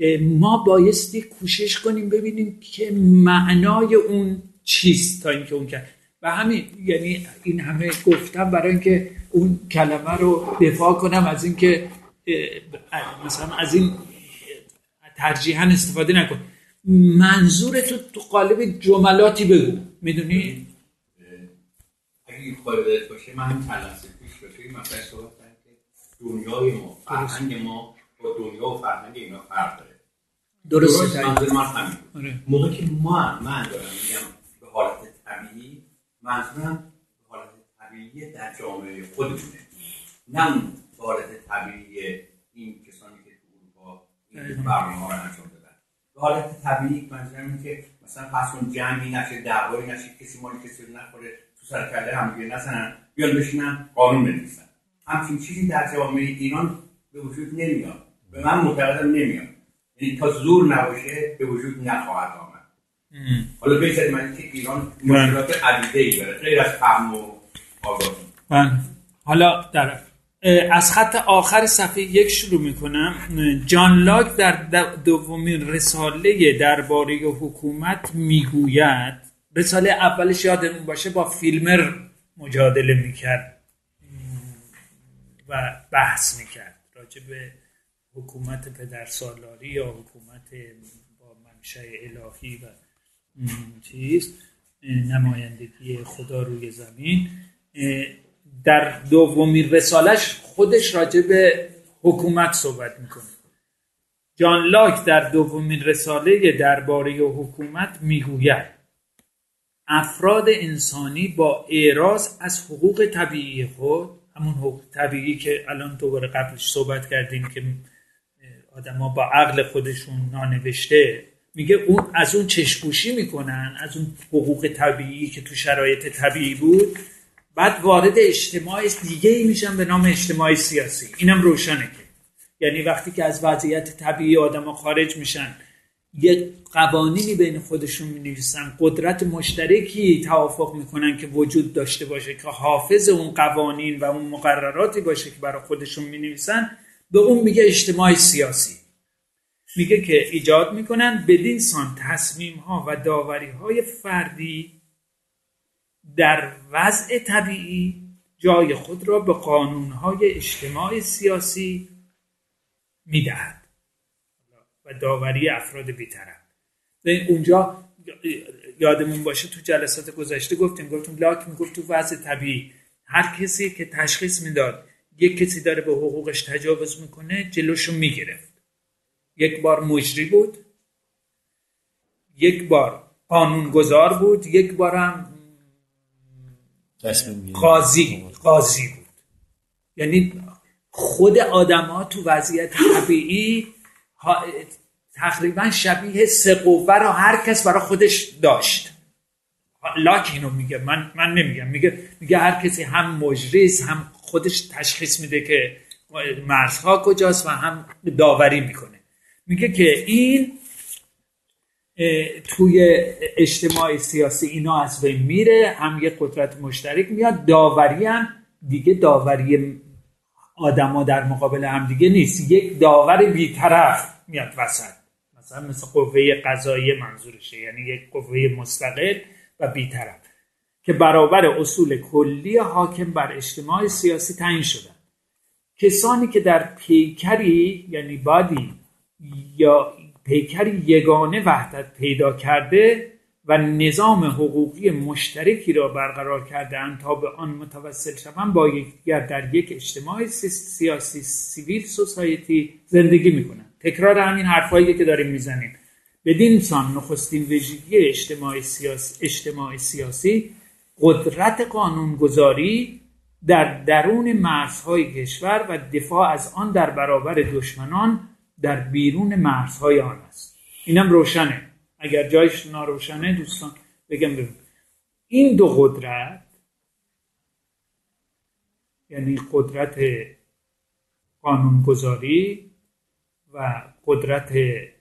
Speaker 1: ما بایستی کوشش کنیم ببینیم که معنای اون چیست تا اینکه اون کرد و همین، یعنی این همه گفتم برای اینکه اون کلمه رو دفاع کنم از اینکه مثلا از این ترجیحاً استفاده نکن. منظورتو تو قالب جملاتی بگو. میدونی؟
Speaker 4: اگه این قالب باشه من هم تلنسه پیش باشه مثلا صحبت کنم که دنیای ما، فرهنگ ما با دنیا و فرهنگ اینا فرق داره.
Speaker 1: درسته.
Speaker 4: درست منظور من همین. موقعی که ما من دارم میگم به حالت طبیعی، منظورم به حالت طبیعی در جامعه خودمونه، نه اون به حالت طبیعی این کسانی که تو اروپا این برنامه رو انجام دادن. به حالت طبیعی منظورم اینه که مثلا پس اون جنگی نشه، دعوایی نشه، کسی مال کسی رو نخوره، تو سر کله هم دیگه نزنن، بیان بشینن قانون بنویسن. همچین چیزی در جامعه ایران به وجود نمیاد. به من معتقدم نمیاد. یعنی تا زور نباشه به وجود نخواهد آمد. حالا بگذاریم من که ایران مشکلات عدیده‌ای داره غیر از فهم و آگاهی.
Speaker 1: حالا در از خط آخر صفحه یک شروع میکنم. جان لاک در دومین رساله درباره حکومت میگوید، رساله اولش یادمون باشه با فیلمر مجادله میکرد و بحث میکرد راجع به حکومت پدرسالاری یا حکومت با منشأ الهی و چیز نمایندگی خدا روی زمین. در دومین رسالش خودش راجع به حکومت صحبت میکنه. جان لاک در دومین رساله درباره حکومت میگوید افراد انسانی با اعراض از حقوق طبیعی خود، همون حقوق طبیعی که الان دوباره قبلش صحبت کردیم که آدم‌ها با عقل خودشون نانوشته، میگه اون از اون چشم‌پوشی میکنن از اون حقوق طبیعی که تو شرایط طبیعی بود، بعد وارد اجتماع دیگه‌ای میشن به نام اجتماع سیاسی. اینم روشنه که یعنی وقتی که از وضعیت طبیعی آدم‌ها خارج میشن، یک قوانینی بین خودشون می‌نویسن، قدرت مشترکی توافق میکنن که وجود داشته باشه که حافظ اون قوانین و اون مقرراتی باشه که برای خودشون می‌نویسن، به اون میگه اجتماع سیاسی. میگه که ایجاد میکنن بدین سان تصمیم‌ها و داوری‌های فردی در وضع طبیعی جای خود را به قانون‌های اجتماع سیاسی میدهد و داوری افراد بی‌طرف. اونجا یادمون باشه تو جلسات گذشته گفتیم گفتیم لاک میگفت تو وضع طبیعی هر کسی که تشخیص میداد یک کسی داره به حقوقش تجاوز میکنه جلوشو میگرفت. یک بار مجری بود، یک بار قانونگذار بود، یک بار هم قاضی قاضی بود. یعنی خود آدم‌ها تو وضعیت طبیعی تقریبا شبیه سه قوه رو هر کس برای خودش داشت. لاک اینو میگه، من من نمیگم، میگه میگه هر کسی هم مجریست، هم خودش تشخیص میده که مرزها کجاست و هم داوری میکنه. میگه که این توی اجتماع سیاسی اینا از بین میره، هم یه قدرت مشترک میاد، داوری هم دیگه داوری آدما در مقابل هم دیگه نیست، یک داور بی‌طرف میاد وسط، مثلا مثل قوه قضاییه منظورشه، یعنی یک قوه مستقل و بی‌طرف که برابر اصول کلی حاکم بر اجتماع سیاسی تعیین شدن. کسانی که در پیکری یعنی بادی یا پیکری یگانه وحدت پیدا کرده و نظام حقوقی مشترکی را برقرار کرده اند تا به آن متوسل شوند، با یکدیگر در یک اجتماع سیاسی سیویل سوسایتی زندگی میکنند. تکرار همین حرفایی که داریم میزنیم. بدین سان نخستین ویژگی اجتماع سیاسی اجتماع سیاسی قدرت قانونگذاری در درون مرزهای کشور و دفاع از آن در برابر دشمنان در بیرون مرزهای آن است. اینم روشنه. اگر جایش ناروشنه دوستان بگم ببین. این دو قدرت، یعنی قدرت قانونگذاری و قدرت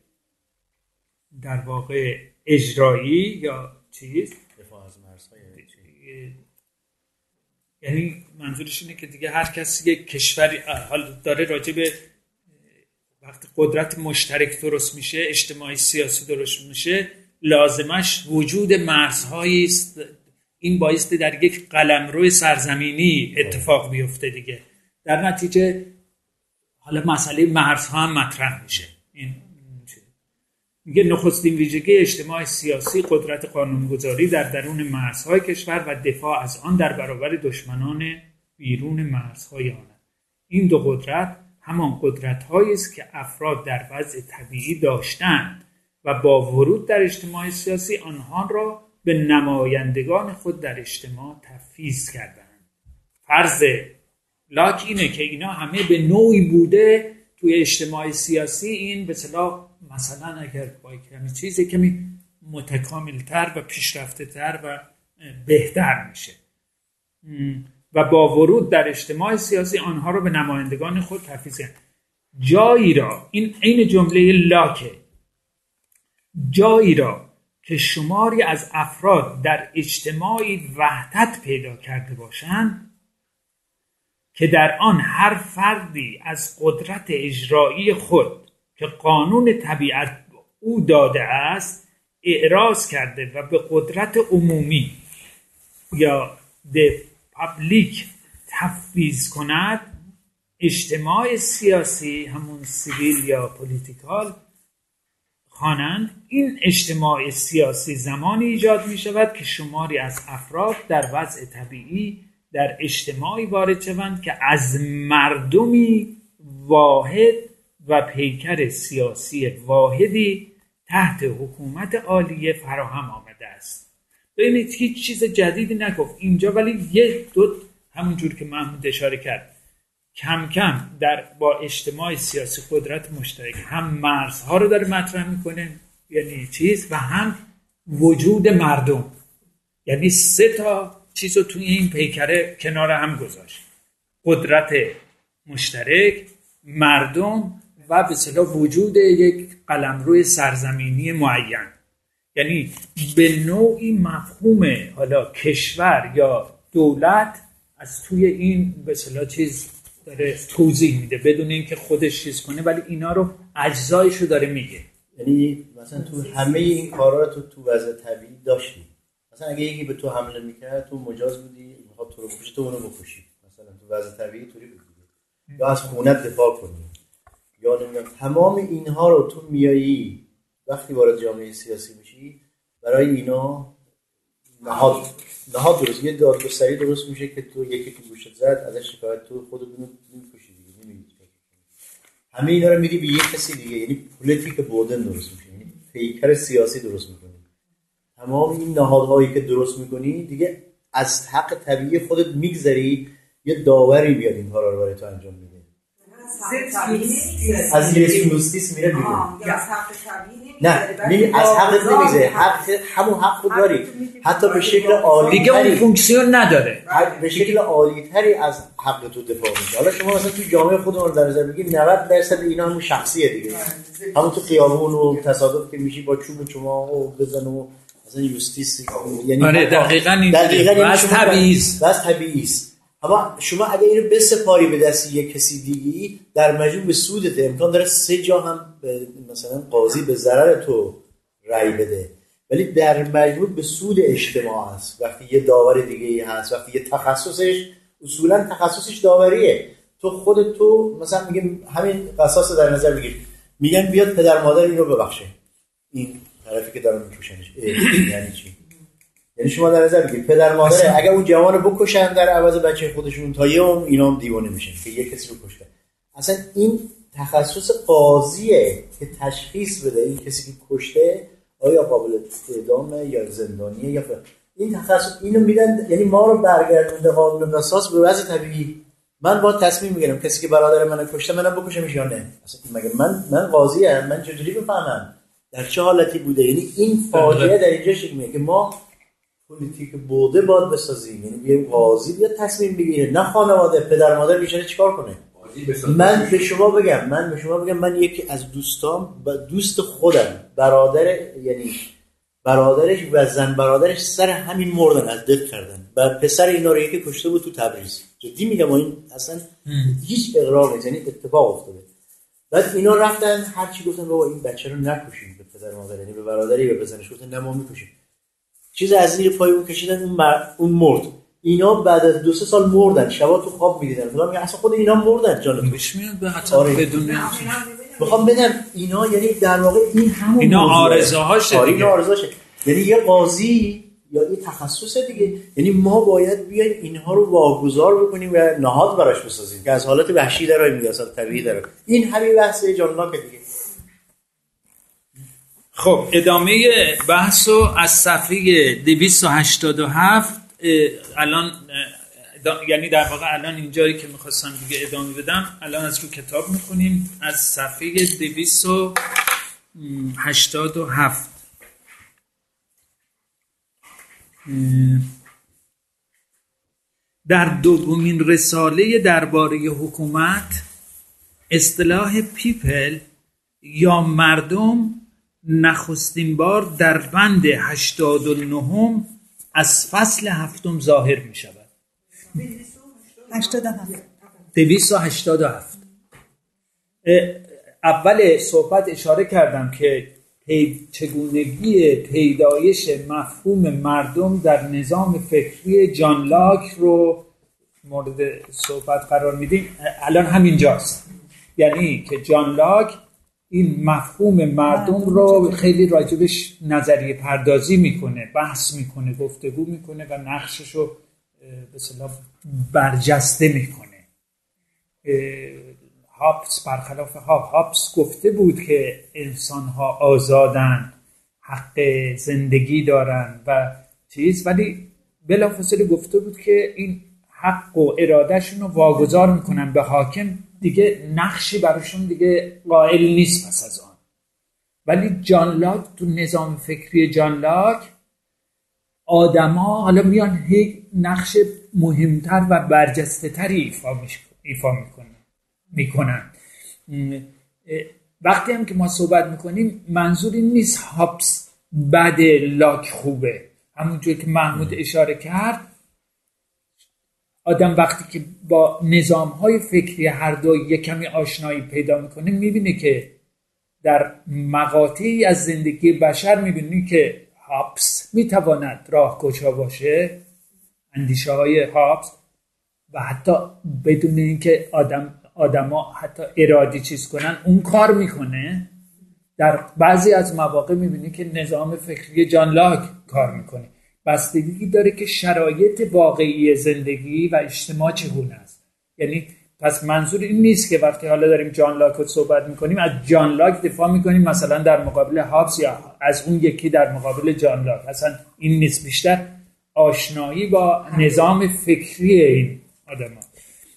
Speaker 1: در واقع اجرایی یا چیز
Speaker 3: دفاع از مرزهای،
Speaker 1: یعنی منظورش اینه که دیگه هر کسی یک کشوری حال داره راجع به وقتی قدرت مشترک درست میشه، اجتماعی سیاسی درست میشه، لازمش وجود مرزهایی است. این بایستی در یک قلمرو سرزمینی اتفاق بیفته دیگه. در نتیجه حالا مسئله مرزها هم مطرح میشه. این میگه نخستین ویژگی اجتماع سیاسی قدرت قانونگذاری در درون مرزهای کشور و دفاع از آن در برابر دشمنان بیرون مرزهای آن. این دو قدرت همان قدرت‌هایی است که افراد در وضع طبیعی داشتند و با ورود در اجتماع سیاسی آنها را به نمایندگان خود در اجتماع تفویض کردند. فرض لاک اینه که اینا همه به نوعی بوده توی اجتماع سیاسی، این به اصطلاح مثلا اگر با کمی چیزی کمی متکاملتر و پیشرفته‌تر و بهتر میشه و با ورود در اجتماع سیاسی آنها را به نمایندگان خود تفویض کردند. جایی را، این عین جمله لاکه، جایی را که شماری از افراد در اجتماعی وحدت پیدا کرده باشند که در آن هر فردی از قدرت اجرایی خود که قانون طبیعت او داده است اعراض کرده و به قدرت عمومی یا the public تفویض کند، اجتماع سیاسی همون سیویل یا پولیتیکال خوانند. این اجتماع سیاسی زمانی ایجاد می شود که شماری از افراد در وضع طبیعی در اجتماعی وارد شوند که از مردمی واحد و پیکر سیاسی واحدی تحت حکومت عالیه فراهم آمده است. ببینید هیچ چیز جدیدی نگفت اینجا، ولی یک دو همونجور که محمود اشاره کرد کم کم در با اجتماع سیاسی قدرت مشترک هم مرزها رو داره مطرح میکنه، یعنی چیز، و هم وجود مردم، یعنی سه تا چیز رو توی این پیکره کنار هم گذاشت: قدرت مشترک، مردم و به اصطلاح وجود یک قلمرو سرزمینی معین. یعنی به نوعی مفهوم حالا کشور یا دولت از توی این به اصطلاح چیز داره توضیح میده بدون اینکه خودش چیز کنه، ولی اینا رو اجزایشو داره میگه.
Speaker 3: یعنی مثلا تو همه این کارا رو تو تو وضع طبیعی داشتی. مثلا اگه یکی به تو حمله میکرد تو مجاز بودی میخواد تو رو بکشه، تو اونو بکشی. مثلا تو وضع طبیعی طوری بودی، یا از خونت دفاع کنی، یا نمیدونم تمام اینها رو تو میایی وقتی وارد جامعه سیاسی میشی برای اینا نهاد نهاد درست، یه دادگستری درست میشه که تو یکی که گوشت زد ازش شکایت، تو خودت اونو میکشی دیگه، نمیدونی همه اینا رو میدی به یک کسی دیگه. یعنی پولیتیک بودن درست میشه، یعنی پیکر سیاسی درست میکنی. تمام این نهادهایی که درست میکنی دیگه از حق طبیعی خودت میگذری، یه داوری بیاد این کارا رو برای تو انجام میده. از لیسیوستیس میره بیرون. نه نمی از حقت نمیگذره، حق همون حق خود داری، حتی به شکل عالی
Speaker 1: دیگه اون فونکسیون نداره،
Speaker 3: به شکل عالی تری از حق تو دفاع میشه. حالا شما مثلا تو جامعه خودمون در نظر بگیر نود درصد اینا همون شخصیه دیگه، همون تو خیابون و تصادف که میشی با چوب چماق و بزن و مثلا یوستیس، یعنی
Speaker 1: آره دقیقاً این واسه طبیعیست
Speaker 3: واسه طبیعیست. اما شما اگه اینو بسپاری به دست یک کسی دیگه در مجموع به سودت، امکان داره سه جا هم مثلا قاضی به ضرر تو رأی بده، ولی در مجموع به سود اجتماع است. وقتی یه داور دیگه ای هست، وقتی یه تخصصش اصولا تخصصش داوریه، تو خودت تو مثلا میگم همین قصاص در نظر بگیر، میگن بیاد پدر مادر اینو ببخشه، این طرفی که دارن میکشنش، یعنی چی؟ یعنی شما در نظر بگیر پدر مادر اگر اون جوانو بکشن در عوض بچه خودشون تا یه اون اینا هم دیوانه میشن که یه کسی رو کشته. اصلا این تخصص قاضیه که تشخیص بده این کسی که کشته آیا قابل اعدامه یا زندانیه یا فر... این تخصص اینو میدن، یعنی ما رو برگردونده قانون اساس به وضع طبیعی. من با تصمیم میگیرم کسی که برادر منو کشته منم بکشمش یا نه. اصلا مگه من من قاضی ام، من چجوری بفهمم در چه حالتی بوده؟ یعنی این فاجعه در اینجا شکل میگیره که ما پولیتیک بوده باید بسازیم، یعنی بیایم قاضی بیاد تصمیم بگیره، نه خانواده پدر مادر بیچاره چیکار کنه. من به شما بگم من به شما بگم من یکی از دوستام با دوست خودم برادر، یعنی برادرش و زن برادرش سر همین مردن، از دق کردن و پسر اینا رو یکی کشته بود تو تبریز. جدی میگم این اصلا هیچ اقرار نیست، یعنی اتفاق افتاده. بعد اینا رفتن هر چی گفتن بابا این بچه رو نکشید، به پدر مادر یعنی به برادری به بزنش گفتن نه ما میکشیم. چیز از زیر پای اون کشیدن، اون مر... اون مرد. اینا بعد از دو سه سال مردن، شبا تو خواب می‌دیدن. مثلا میگه اصلا خود اینا مردن جالب
Speaker 1: پیش میاد به حتی آره. بدون
Speaker 3: میخوام بدم اینا یعنی در واقع این همون
Speaker 1: اینا آرزوهاشه
Speaker 3: آره اینا آرزوهاشه. یعنی یه قاضی یا این تخصص دیگه، یعنی ما باید بیایم اینها رو واگذار بکنیم و نهاد براش بسازیم که از حالت وحشی در میاد اصلا طبیعی داره. این همین بحث جان لاک دیگه.
Speaker 1: خب ادامه بحثو از صفحه دویست و هشتاد و هفت الان یعنی در واقع الان اینجایی که میخواستم دیگه ادامه بدم الان از رو کتاب میخونیم از صفحه دویست و هشتاد و هفت. در دومین رساله درباره حکومت اصطلاح پیپل یا مردم نخستین بار در بند هشتاد و نه از فصل هفتم ظاهر می شود. دویست و هشتاد و هفت. اول صحبت اشاره کردم که پی... چگونگی پیدایش مفهوم مردم در نظام فکری جان لاک رو مورد صحبت قرار میدیم. الان همینجاست، یعنی که جان لاک این مفهوم مردم رو خیلی راجبش نظریه پردازی میکنه، بحث میکنه، گفتگو میکنه و نقشش رو به اصطلاح برجسته میکنه. هابس برخلاف هاب هابس گفته بود که انسان‌ها آزادن، حق زندگی دارن و چیز، ولی بلافاصله گفته بود که این حق و ارادهشون رو واگذار میکنن به حاکم، دیگه نقشی براشون دیگه قائل نیست پس از آن. ولی جان لاک تو نظام فکری جان لاک آدما حالا میان یک نقش مهمتر و برجسته تری ایفا ایفا میکنن میکنن وقتی هم که ما صحبت میکنیم منظور این نیست هابس بعد لاک خوبه. همونجور که محمود اشاره کرد، آدم وقتی که با نظام‌های فکری هر دو یک کمی آشنایی پیدا میکنه میبینه که در مقاطعی از زندگی بشر میبینه که هابس میتواند راهگشا باشه، اندیشه های هابس، و حتی بدون اینکه آدم آدما حتی ارادی چیز کنن اون کار میکنه. در بعضی از مواقع میبینی که نظام فکری جان لاک کار میکنه. بستگی داره که شرایط واقعی زندگی و اجتماع چگونه است. یعنی پس منظور این نیست که وقتی حالا داریم جان لاک رو صحبت میکنیم از جان لاک دفاع میکنیم مثلا در مقابل هابس یا از اون یکی در مقابل جان لاک. اصلا این نیست، بیشتر آشنایی با نظام فکری این آدم ها.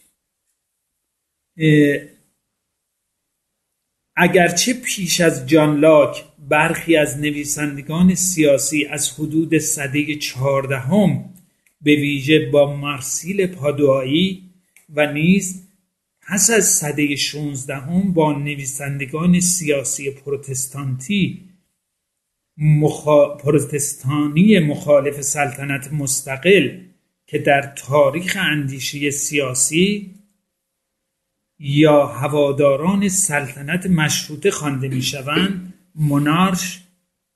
Speaker 1: اگرچه پیش از جان لاک برخی از نویسندگان سیاسی از حدود سده چهاردهم به ویژه با مارسیل پادوایی و نیز پس از سده شانزدهم با نویسندگان سیاسی پروتستانتی مخا... پروتستانی مخالف سلطنت مستقل که در تاریخ اندیشه سیاسی یا هواداران سلطنت مشروطه خوانده میشوند، مونارش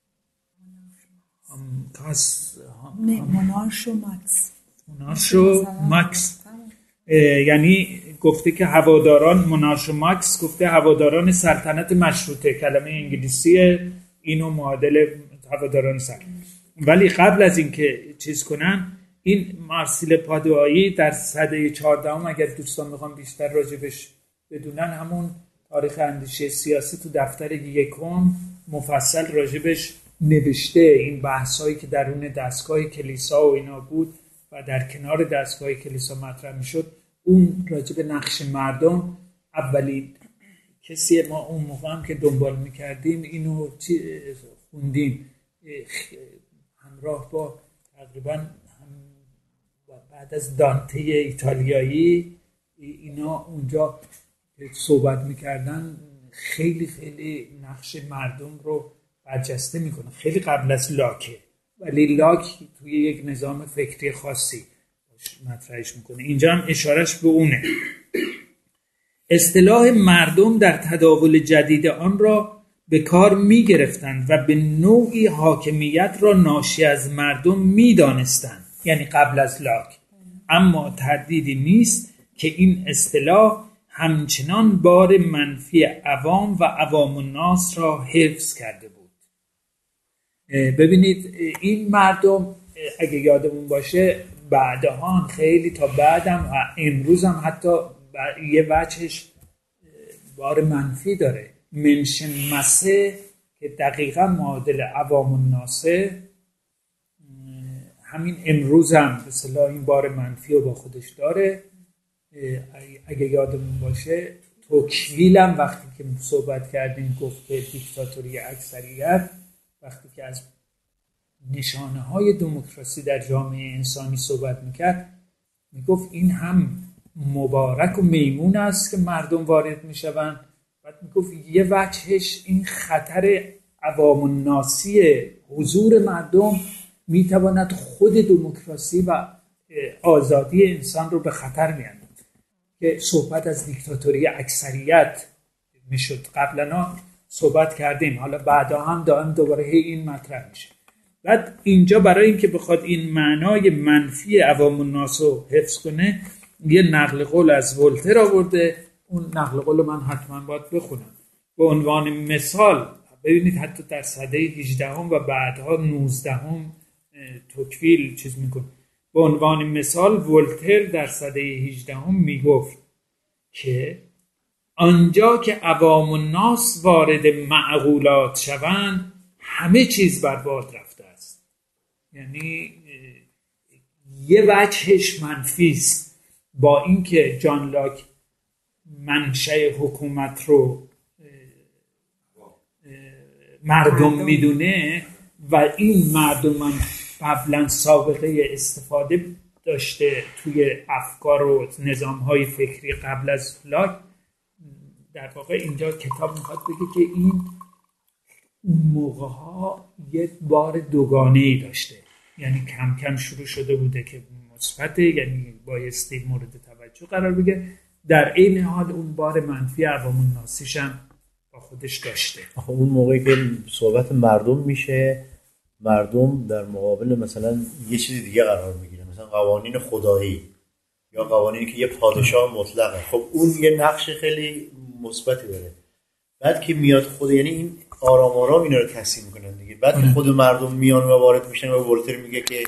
Speaker 5: مونارش و ماکس
Speaker 1: مونارش و ماکس یعنی گفته که هواداران مونارش و ماکس گفته هواداران سلطنت مشروطه، کلمه انگلیسی اینو معادل هواداران سلطنت. ولی قبل از اینکه چیز کنن، این مارسیل پادوایی در سده چهاردهم اگر دوستان میخوام بیشتر راجبش بدونن، همون تاریخ اندیشه سیاسی تو دفتر یکم مفصل راجبش نوشته. این بحثایی که درون دستگاه کلیسا و اینا بود و در کنار دستگاه کلیسا مطرح میشد، اون راجب نقش مردم اولی کسی ما اون موقع هم که دنبال میکردیم اینو خوندیم همراه با تقریبا بعد از دانته ایتالیایی. اینا اونجا صحبت میکردن خیلی خیلی نقش مردم رو برجسته میکنه، خیلی قبل از لاکه، ولی لاک توی یک نظام فکری خاصی مطرحش میکنه. اینجا هم اشارش به اونه. اصطلاح مردم در تداول جدید آن را به کار می گرفتند و به نوعی حاکمیت را ناشی از مردم می دانستند، یعنی قبل از لاک. اما تردیدی نیست که این اصطلاح همچنان بار منفی عوام و عوام الناس را حفظ کرده بود. ببینید این مردم اگه یادمون باشه بعدها خیلی تا بعدم و امروز هم حتی یه وجهش بار منفی داره. منشن مسه که دقیقا معادل عوام الناسه، همین امروز هم به اصطلاح این بار منفی رو با خودش داره. اگه یادمون باشه توکویل هم وقتی که صحبت کردیم گفت که دیکتاتوری اکثریت، وقتی که از نشانه های دموکراسی در جامعه انسانی صحبت میکرد میگفت این هم مبارک و میمون است که مردم وارد میشوند، بعد میگفت یه وجهش این خطر عوام الناسی حضور مردم میتواند خود دموکراسی و آزادی انسان رو به خطر میاندازد، که صحبت از دیکتاتوری اکثریت میشد. قبلا صحبت کردیم، حالا بعدا هم دائم دوباره هی این مطرح میشه. بعد اینجا برای اینکه بخواد این معنای منفی عوام الناس رو حفظ کنه یه نقل قول از ولتر آورده. اون نقل قول من حتما باید بخونم. به عنوان مثال ببینید حتی در سده هجدهم و بعدها نوزدهم توکویل چیز میکنه. به عنوان مثال ولتر در سده هجدهم میگفت که آنجا که عوام الناس وارد معقولات شوند همه چیز برباد رفته است. یعنی یه وجهش منفی است، با اینکه جان لاک منشأ حکومت رو مردم میدونه و این مردم هم قبلا سابقه استفاده داشته توی افکار و نظام‌های فکری قبل از لاک. در واقع اینجا کتاب میخواد بگه که این اون موقع‌ها یک بار دوگانه‌ای داشته، یعنی کم کم شروع شده بوده که مثبته، یعنی بایستی مورد توجه قرار بگیره، در عین حال اون بار منفی عوام الناسیش هم با خودش داشته.
Speaker 3: اون موقعی که صحبت مردم میشه، مردم در مقابل مثلا یه چیز دیگه قرار میگیره، مثلا قوانین خدایی یا قوانینی که یه پادشاه مطلقه. خب اون یه نقش خیلی مثبتی داره. بعد که میاد خود، یعنی این آرام آرام اینا رو تصحیح میکنن دیگه. بعد که خود مردم میان و وارد میشن و ولتر میگه که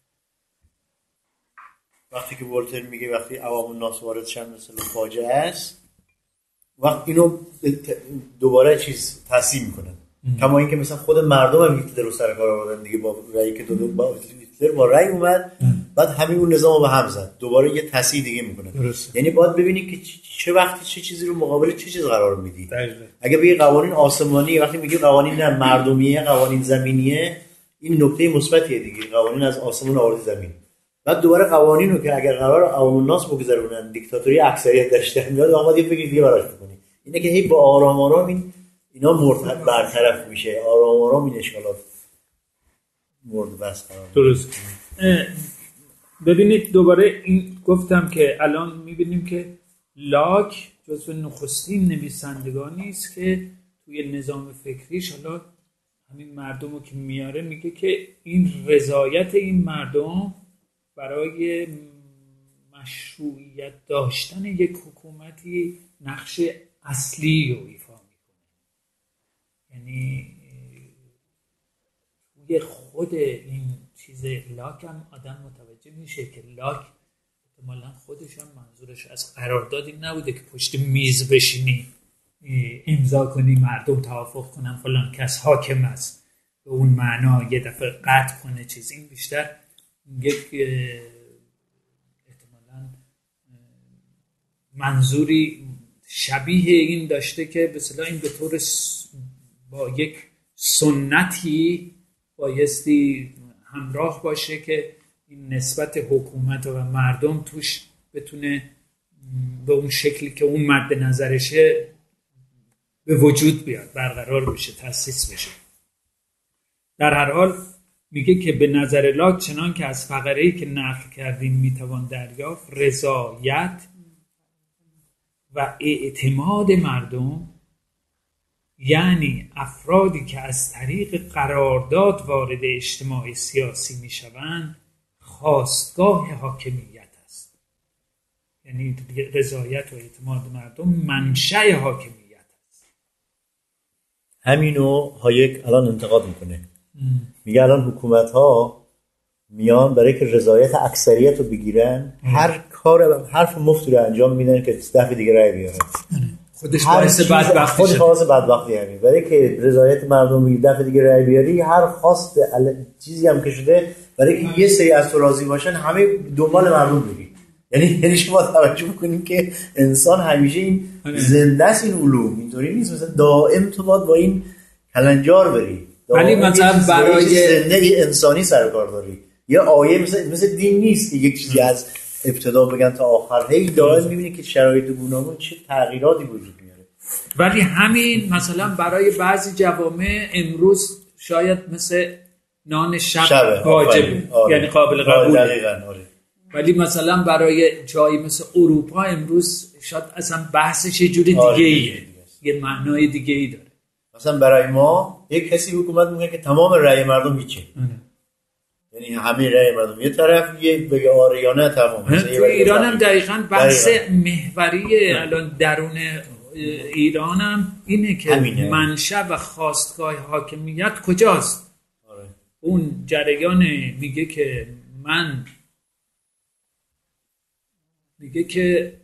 Speaker 3: وقتی که ولتر میگه وقتی عوام الناس وارد شن مثلا فاجعه است، وقت اینو دوباره چیز تصحیح میکنن. کما اینکه مثلا خود مردم هم هیتلر رو سر کار آوردن دیگه، با رأیی که دو با هیتلر با رأی اومد، بعد همین اون نظام رو به هم زد، دوباره یه تصحیح دیگه میکنن. یعنی باید ببینید که چه وقتی چه چیزی رو مقابل چه چیز قرار میدی. اگه بگی قوانین آسمانی، وقتی میگی قوانین نه مردمیه، قوانین زمینیه، این نکته مثبتیه دیگه. قوانین از آسمون آورد زمین. بعد دوباره قوانین رو که اگر قرار عوام الناس بگذرونن دیکتاتوری اکثریت درش میاد، آمد یه فکر دیگه براش بکنی. اینه که هی با آرام آرام این اینا مرتب برطرف میشه، آرام آرام این اشکالات مورد بحث قرار میگیره.
Speaker 1: درست. ببینید دوباره این گفتم که الان میبینیم که لاک جزو نخستین نویسندگانی است که توی نظام فکریش حالا همین مردم رو که میاره میگه که این رضایت این مردم برای مشروعیت داشتن یک حکومتی نقش اصلی رو ایفا میکنه. یعنی توی خود این چیز لاک هم آدم متوجه میشه که لاک احتمالاً خودش هم منظورش از قراردادی نبوده که پشت میز بشینی امضا کنی مردم توافق کنن فلان کس حاکم است به اون معنا یه دفعه قطع کنه چیز. این بیشتر یک احتمالاً منظوری شبیه این داشته که به اصطلاح این به طور با یک سنتی بایستی همراه باشه که این نسبت حکومت و مردم توش بتونه به اون شکلی که اون مد نظرشه به وجود بیاد، برقرار بشه، تأسیس بشه. در هر حال میگه که به نظر لاک چنان که از فقره‌ای که نقل کردیم میتوان دریافت، رضایت و اعتماد مردم، یعنی افرادی که از طریق قرارداد وارد اجتماع سیاسی می شوند، خواستگاه حاکمیت است. یعنی رضایت و اعتماد مردم منشأ حاکمیت است.
Speaker 3: همینو هایک الان انتقاد میکنه. میگه الان حکومت ها میان برای که رضایت اکثریت رو بگیرن هر کار حرف مفت رو انجام میدن که دفعه دیگه رای بیارن.
Speaker 1: خودش باعث بدبختی
Speaker 3: خودش باعث بدبختی همین. برای که رضایت مردم رو دفعه دیگه رای بیاری، هر خواست چیزی هم که شده برای که یه سری از تو راضی باشن همه دنبال مردم میری. یعنی یعنی شما توجه کنید که انسان همیشه این زنده است، این علوم اینطوری نیست مثلا دائم تو باید با این کلنجار بری.
Speaker 1: ولی مثلا برای
Speaker 3: زنده انسانی سر کار داری. یه آیه مثل مثل دین نیست که یک چیزی از ابتدا بگن تا آخر. هی دائم می‌بینی که شرایط گوناگون چه تغییراتی وجود میاره.
Speaker 1: ولی همین مثلا برای بعضی جوامع امروز شاید مثل نان شب واجب، یعنی قابل قبول.
Speaker 3: دقیقاً آره.
Speaker 1: ولی مثلا برای جایی مثل اروپا امروز شاید اصلا بحثش یه جور دیگه ایه، یه معنای دیگه ای داره.
Speaker 3: مثلا برای ما یک کسی حکومت میگه که تمام رأی مردم میچه، یعنی همه رأی مردم یه طرف یه بگه آره یا نه تمام.
Speaker 1: تو ایران هم دقیقاً بحث محوری الان درون ایران هم اینه که همینه. منشأ و خواستگاه حاکمیت کجاست؟ آره. اون جریان میگه که من میگه که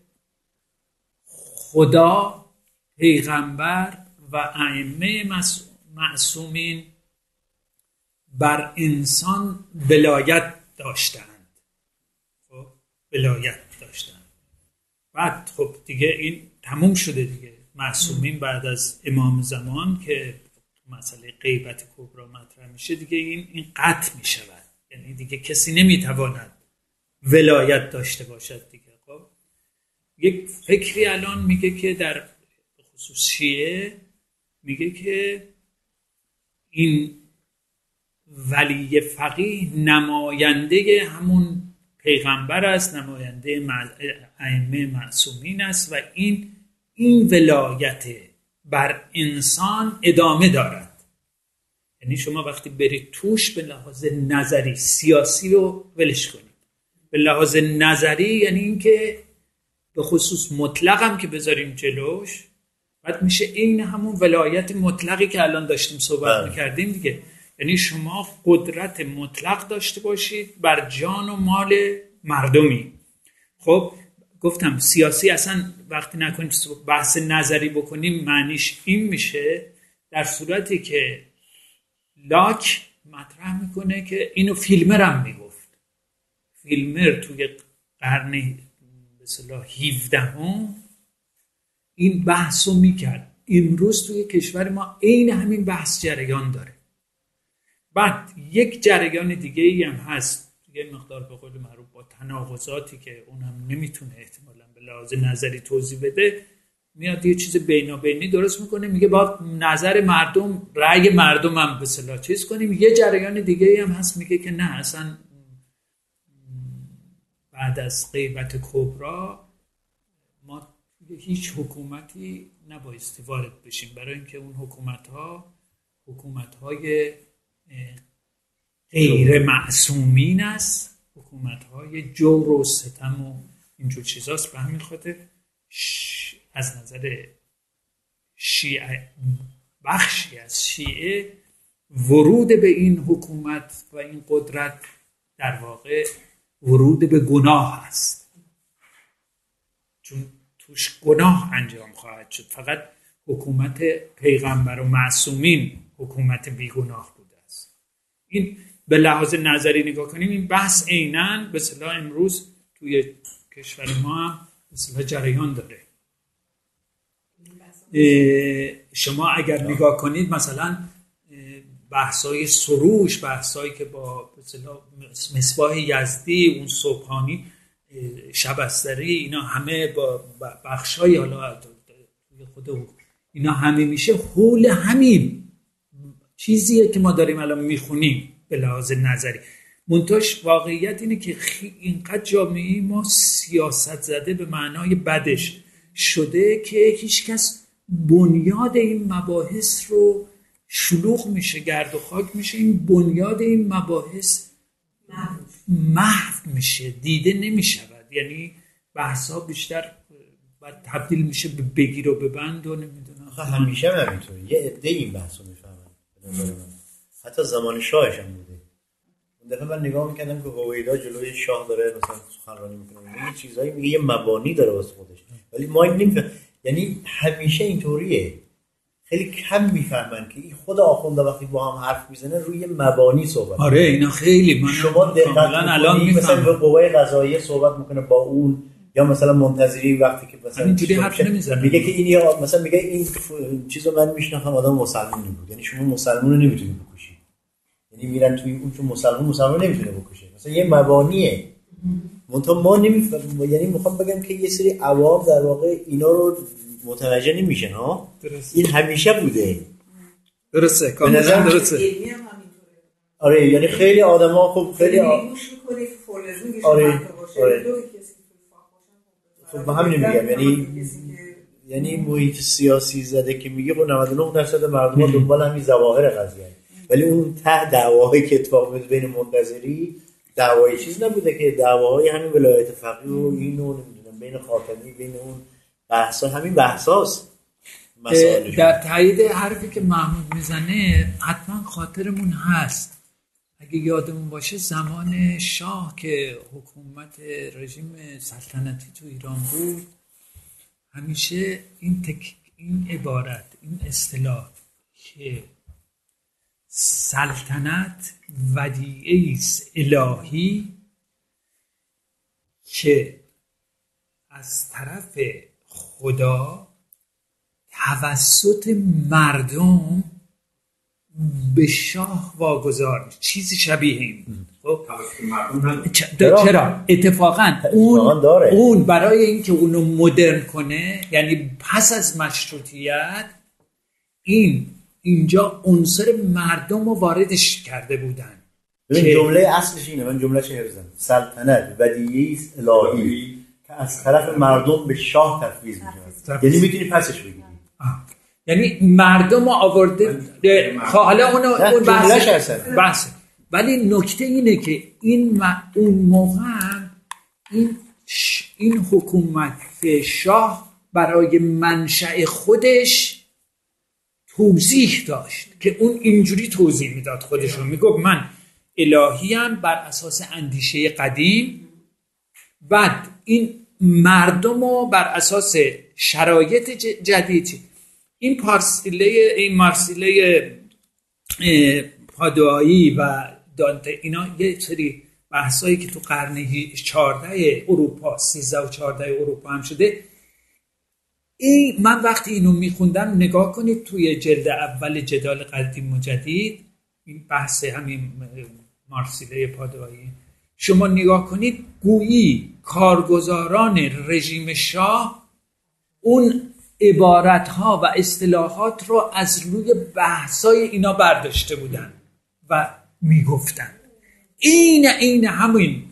Speaker 1: خدا، پیغمبر و ائمه معصومین بر انسان ولایت داشتند. خب ولایت داشتند. بعد خب دیگه این تموم شده دیگه. معصومین بعد از امام زمان که مسئله غیبت کبرا مطرح میشه دیگه این این قطع میشود. یعنی دیگه کسی نمیتواند ولایت داشته باشد دیگه. خب یک فکری الان میگه که در خصوص شیعه میگه که این ولی فقیه نماینده همون پیغمبر است، نماینده ائمه معصومین است و این این ولایت بر انسان ادامه دارد. یعنی شما وقتی برید توش به لحاظ نظری سیاسی رو ولش کنید. به لحاظ نظری یعنی این که به خصوص مطلق هم که بذاریم جلوش، بعد میشه این همون ولایت مطلقی که الان داشتیم صحبت میکردیم دیگه. یعنی شما قدرت مطلق داشته باشید بر جان و مال مردمی. خب گفتم سیاسی اصلا وقتی نکنیم بحث نظری بکنیم معنیش این میشه در صورتی که لاک مطرح میکنه که اینو فیلمر هم میگفت. فیلمر توی قرن به اصطلاح هفدهم این بحثو میکرد. امروز توی کشور ما عین همین بحث جریان داره. بعد یک جریان دیگه ای هم هست، یه مقدار به قول معروف با تناقضاتی که اون هم نمیتونه احتمالاً به لحاظ نظری توضیح بده، میاد یه چیز بینابینی درست میکنه، میگه با نظر مردم، رأی مردم هم به اصطلاح چیز کنیم. یه جریان دیگه ای هم هست میگه که نه، اصلا بعد از غیبت کبرا ما هیچ حکومتی نبایستی وارد بشیم، برای اینکه اون حکومت‌ها حکومت‌های غیر معصومین است، حکومت‌های جور و ستم و اینجور چیزاست. به همین خاطر از نظر شیعه، بخشی از شیعه، ورود به این حکومت و این قدرت در واقع ورود به گناه است، چون توش گناه انجام خواهد شد. فقط حکومت پیغمبر و معصومین حکومت بیگناه بوده است. این به لحاظ نظری نگاه کنیم این بحث عیناً به اصطلاح امروز توی کشور ما هم به اصطلاح جریان داره. شما اگر نگاه کنید مثلا بحث‌های سروش، بحث‌هایی که با به اصطلاح مصباح یزدی، اون صبحانی، شبستری، اینا همه با بخش‌های حالا توی خود اینا همه میشه حول همین چیزیه که ما داریم الان میخونیم به لحاظ نظری. منتهاش واقعیت اینه که اینقدر جامعه ما سیاست زده به معنای بدش، شده که هیچ کس بنیاد این مباحث رو شلوغ میشه، گرد و خاک میشه، این بنیاد این مباحث محو میشه، دیده نمیشود. یعنی بحثا بیشتر بعد تبدیل میشه به بگیر و ببند و نمیدونم.
Speaker 3: همیشه هم همینطوره، یه عده این بحثو میفهمن. حتی زمان شاهش هم بوده. اون دفعه من نگاه میکردم که هویدا جلوی شاه داره مثلا سخنرانی میکنه، یه چیزایی میگه، یه مبانی داره واسه خودش، ولی ما این نمیفهمیم. یعنی همیشه اینطوریه، خیلی کم میفهمن که این خود آخونده وقتی با هم حرف میزنه روی مبانی صحبت.
Speaker 1: آره اینا خیلی من
Speaker 3: شما دقت الان مثلا به قوای قضاییه صحبت میکنه با اون، یا مثلا منتظری وقتی که مثلا
Speaker 1: اینجوری حرف نمیزنه،
Speaker 3: میگه که این یا مثلا میگه این چیزو من میشناسم آدم مسلمانی بود. یعنی شما مسلمون رو نمیتونی بکشی، یعنی میرن توی اون چون مسلمون مسلمون نمیتونه بکشه، مثلا یه مبانیه. منتها ما نمیفهمیم. یعنی میخوام بگم که یه سری عوام در واقع اینا رو متوجه نمیشن ها. این همیشه بوده.
Speaker 1: درسته، کاملا درسته.
Speaker 3: آره یعنی خیلی آدما خب خیلی
Speaker 2: گوش می‌کنه که فولزون
Speaker 3: آره
Speaker 2: آره
Speaker 3: خب به همین میگم، یعنی یعنی محیط سیاسی زده که میگه خب نود و نه درصد مردم دنبال همین ظواهر قضیه، ولی اون ته دعواهایی که اتفاق میفته بین منتظری دعوای چیز نبوده که دعواهای همین ولایت فقیه و اینو نمیدونم بین خاتمی، بین اون بحثا، همین بحثاست.
Speaker 1: در تایید حرفی که محمود میزنه حتما خاطرمون هست، اگه یادمون باشه زمان شاه که حکومت رژیم سلطنتی تو ایران بود، همیشه این تک این عبارت، این اصطلاح که سلطنت ودیعه است الهی که از طرف خدا توسط مردم به شاه واگذار میشه، چیزی شبیه این. خب چرا اتفاقا اون اون برای اینکه اونو مدرن کنه، یعنی پس از مشروطیت این اینجا عنصر مردم رو واردش کرده بودن.
Speaker 3: ببین جمله اصلش اینه، من جمله چه هرزم، سلطنت ودیعه است الهی که از طرف مردم به شاه تفویض میشه. یعنی میتونی پسش بگیری،
Speaker 1: یعنی مردم رو آورده. حالا اون اون بحث بحث ولی نکته اینه که این اون موقع این این حکومت شاه برای منشأ خودش توضیح داشت که اون اینجوری توضیح میداد خودش رو، میگفت من الهیم بر اساس اندیشه قدیم، بعد این مردم رو بر اساس شرایط جدید. این پارسیله این مارسیله پادوایی و دانته اینا یه سری بحثایی که تو قرن چهاردهم اروپا سیزده و چهارده اروپا هم شده. این من وقتی اینو میخوندم، نگاه کنید توی جلد اول جدال قدیم و جدید، این بحث همین مارسیله پادوایی، شما نگاه کنید گویی کارگزاران رژیم شاه اون عبارت‌ها و اصطلاحات رو از روی بحث‌های اینا برداشته بودن و میگفتن این این همین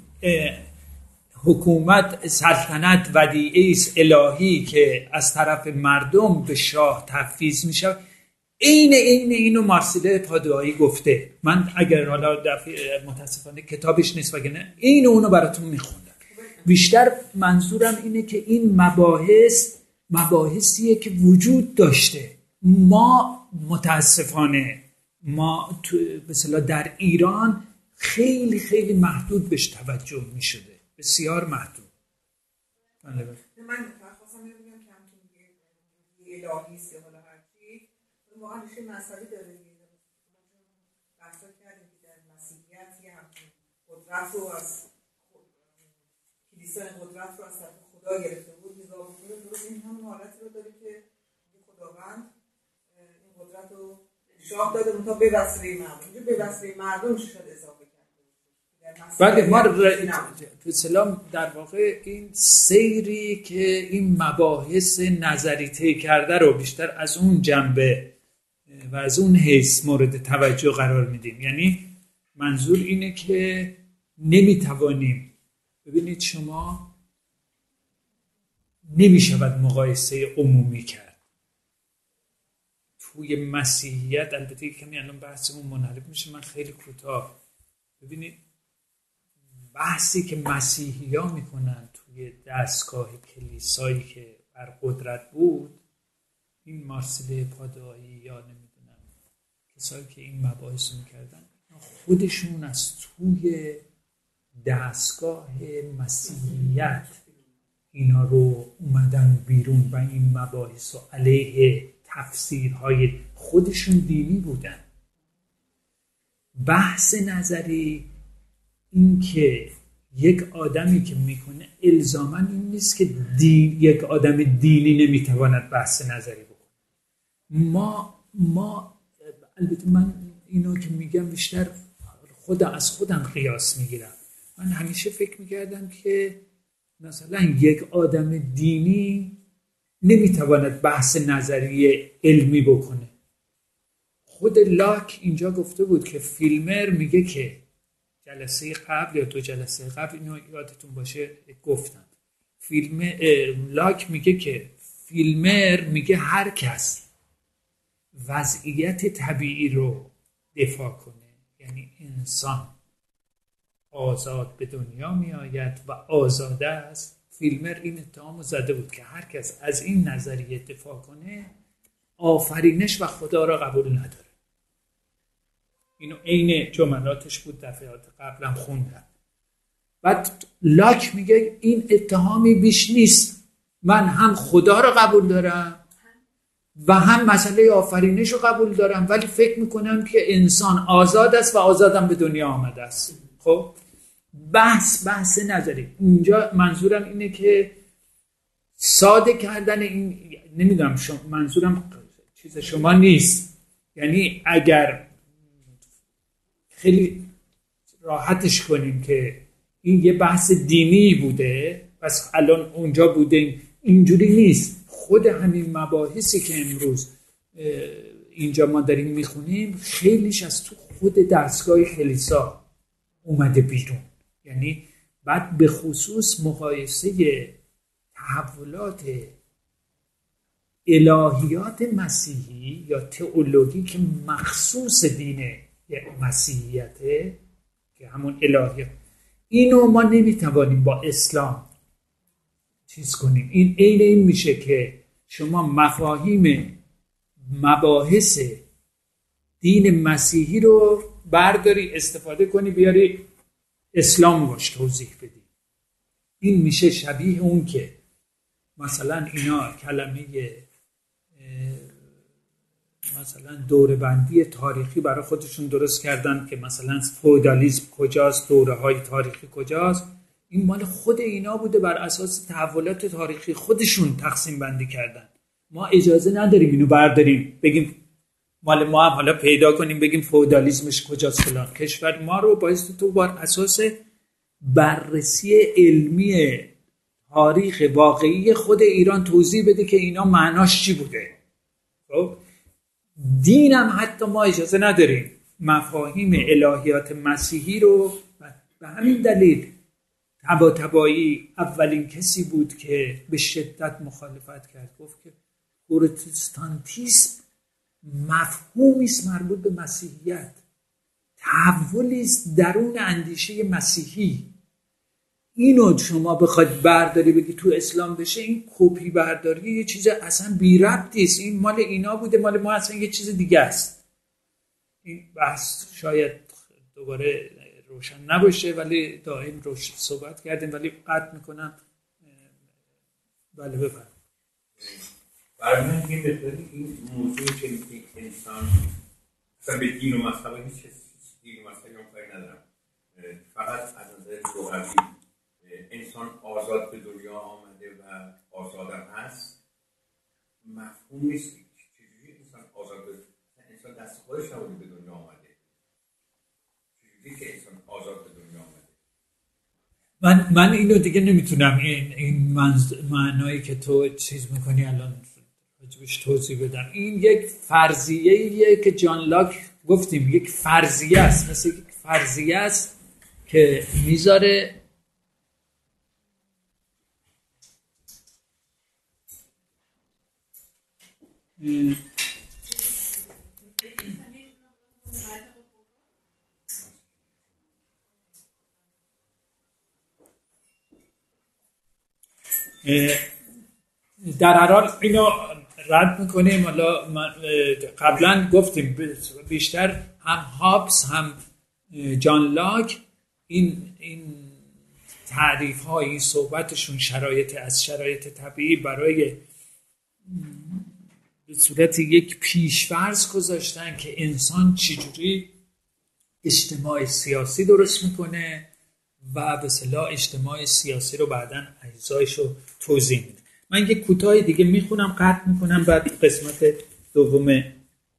Speaker 1: حکومت سلطنت ودیعه است الهی که از طرف مردم به شاه تفویض میشه. این این اینو مارسیله پادوایی گفته. من اگر حالا متاسفانه کتابش نیست وگرنه این اونو براتون میخوندم. بیشتر منظورم اینه که این مباحث مباحثیه که وجود داشته. ما متاسفانه ما به اصطلاح در ایران خیلی خیلی محدود بهش توجه می شده، بسیار محدود.
Speaker 2: من خواستم بگم که همون یه الهی است یا حالا هر چی، واقعا میشه مسئله داره. بحثا کردیم که در مسیحیت یه همچین قدرت رو از کلیسای قدرت رو از طرف خدا گرفته بود، نگاه بکنه درست این همون حالتی رو داره که خداوند این قدرت رو شاه داده اونتا به وسیله مردم، اینجا به وسیله مردم شد اضافه کرده.
Speaker 1: بله ما تو اسلام در واقع این سیری که این مباحث نظری طی کرده رو بیشتر از اون جنبه و از اون حیث مورد توجه قرار میدیم. یعنی منظور اینه که نمیتوانیم، ببینید شما نمیشود مقایسه عمومی کرد. توی مسیحیت البته کمی الان بحثمون منحرف میشه، من خیلی کوتاه. ببینید بحثی که مسیحی ها میکنن توی دستگاه کلیسایی که بر قدرت بود، این مارسیل پادوایی یا نمیدونم کسایی که این مباحث رو میکردن، خودشون از توی دستگاه مسیحیت اینا رو اومدن بیرون و این مباحث رو علیه تفسیرهای خودشون دینی بودن. بحث نظری این که یک آدمی که میکنه الزاماً این نیست که دین، یک آدم دینی نمیتواند بحث نظری بکنه. ما ما البته من اینو که میگم بیشتر خودم از خودم قیاس میگیرم. من همیشه فکر میکردم که مثلا یک آدم دینی نمیتواند بحث نظری علمی بکنه. خود لاک اینجا گفته بود که فیلمر میگه که جلسه قبل یا دو جلسه قبل اینو یادتون باشه گفتم، فیلم لاک میگه که فیلمر میگه هر کس وضعیت طبیعی رو دفاع کنه، یعنی انسان آزاد به دنیا می آید و آزاده است. فیلمر این اتهام زده بود که هر کس از این نظریه دفاع کنه آفرینش و خدا را قبول نداره. اینو عین جملاتش بود، دفعات قبلم خوندم. بعد لاک میگه این اتهامی بیش نیست، من هم خدا را قبول دارم و هم مسئله آفرینش رو قبول دارم، ولی فکر میکنم که انسان آزاد است و آزادم به دنیا آمده است. خب بحث بحث نظری اینجا منظورم اینه که ساده کردن این، نمیدونم شما منظورم چیز شما نیست، یعنی اگر خیلی راحتش کنیم که این یه بحث دینی بوده پس الان اونجا بوده، اینجوری نیست. خود همین مباحثی که امروز اینجا ما داریم میخونیم خیلیش از تو خود دستگاه کلیسا اومده بیرون. یعنی بعد به خصوص مقایسه تحولات الهیات مسیحی یا تئولوژی که مخصوص دین مسیحیته که همون الهیات، اینو ما نمیتوانیم با اسلام چیز کنیم. این عین این میشه که شما مفاهیم مباحث دین مسیحی رو برداری استفاده کنی بیاری اسلام باش توضیح بدی. این میشه شبیه اون که مثلا اینا کلمه مثلا دوره بندی تاریخی برای خودشون درست کردن که مثلا فئودالیسم کجاست، دوره های تاریخی کجاست. این مال خود اینا بوده، بر اساس تحولات تاریخی خودشون تقسیم بندی کردن. ما اجازه نداریم اینو برداریم بگیم مال ما هم حالا پیدا کنیم بگیم فئودالیسمش کجاست فلان. کشور ما رو باید تو بر اساس بررسی علمی تاریخ واقعی خود ایران توضیح بده که اینا معناش چی بوده. خب دین هم حتی ما اجازه نداریم مفاهیم الهیات مسیحی رو. به همین دلیل طباطبایی اولین کسی بود که به شدت مخالفت کرد، گفت که پروتستانتیسم مفهومی است مربوط به مسیحیت، تحولی است درون اندیشه مسیحی. اینو شما بخواید برداری بگی تو اسلام بشه، این کپی برداری یه چیز اصلا بی ربطی است. این مال اینا بوده، مال ما اصلا یه چیز دیگه است. این بحث شاید دوباره روشن نباشه ولی دائم روش صحبت کردیم، ولی قطع میکنم. بله بفرمایید.
Speaker 4: برای من این بهتری این موضوع که انسان اصلا به دین و مذهب هیچ دین و مذهبی هم کاری ندارم، فقط از نظر لغوی انسان آزاد به دنیا آمده و آزادم هست مفهوم نیست. چجوری انسان آزاد به انسان دست خودش نبوده به دنیا آمده، چجوری که انسان آزاد به دنیا آمده؟
Speaker 1: من من اینو دیگه نمیتونم این این معنایی که تو چیز میکنی الان راجبش توضیح بدم. این یک فرضیه‌ایه که جان لاک گفتیم یک فرضیه است، مثل یک فرضیه است که میذاره در هر حال اینو رد میکنیم. حالا قبلا گفتیم بیشتر هم هابس هم جان لاک این این تعریف ها، این صحبتشون شرایط از شرایط طبیعی برای به صورت یک پیش‌فرض گذاشتن که انسان چجوری اجتماع سیاسی درست میکنه و به اصطلاح اجتماع سیاسی رو بعداً اجزایش رو توضیح میده. من یک کوتاه دیگه میخونم، قطع میکنم، بعد قسمت دومه.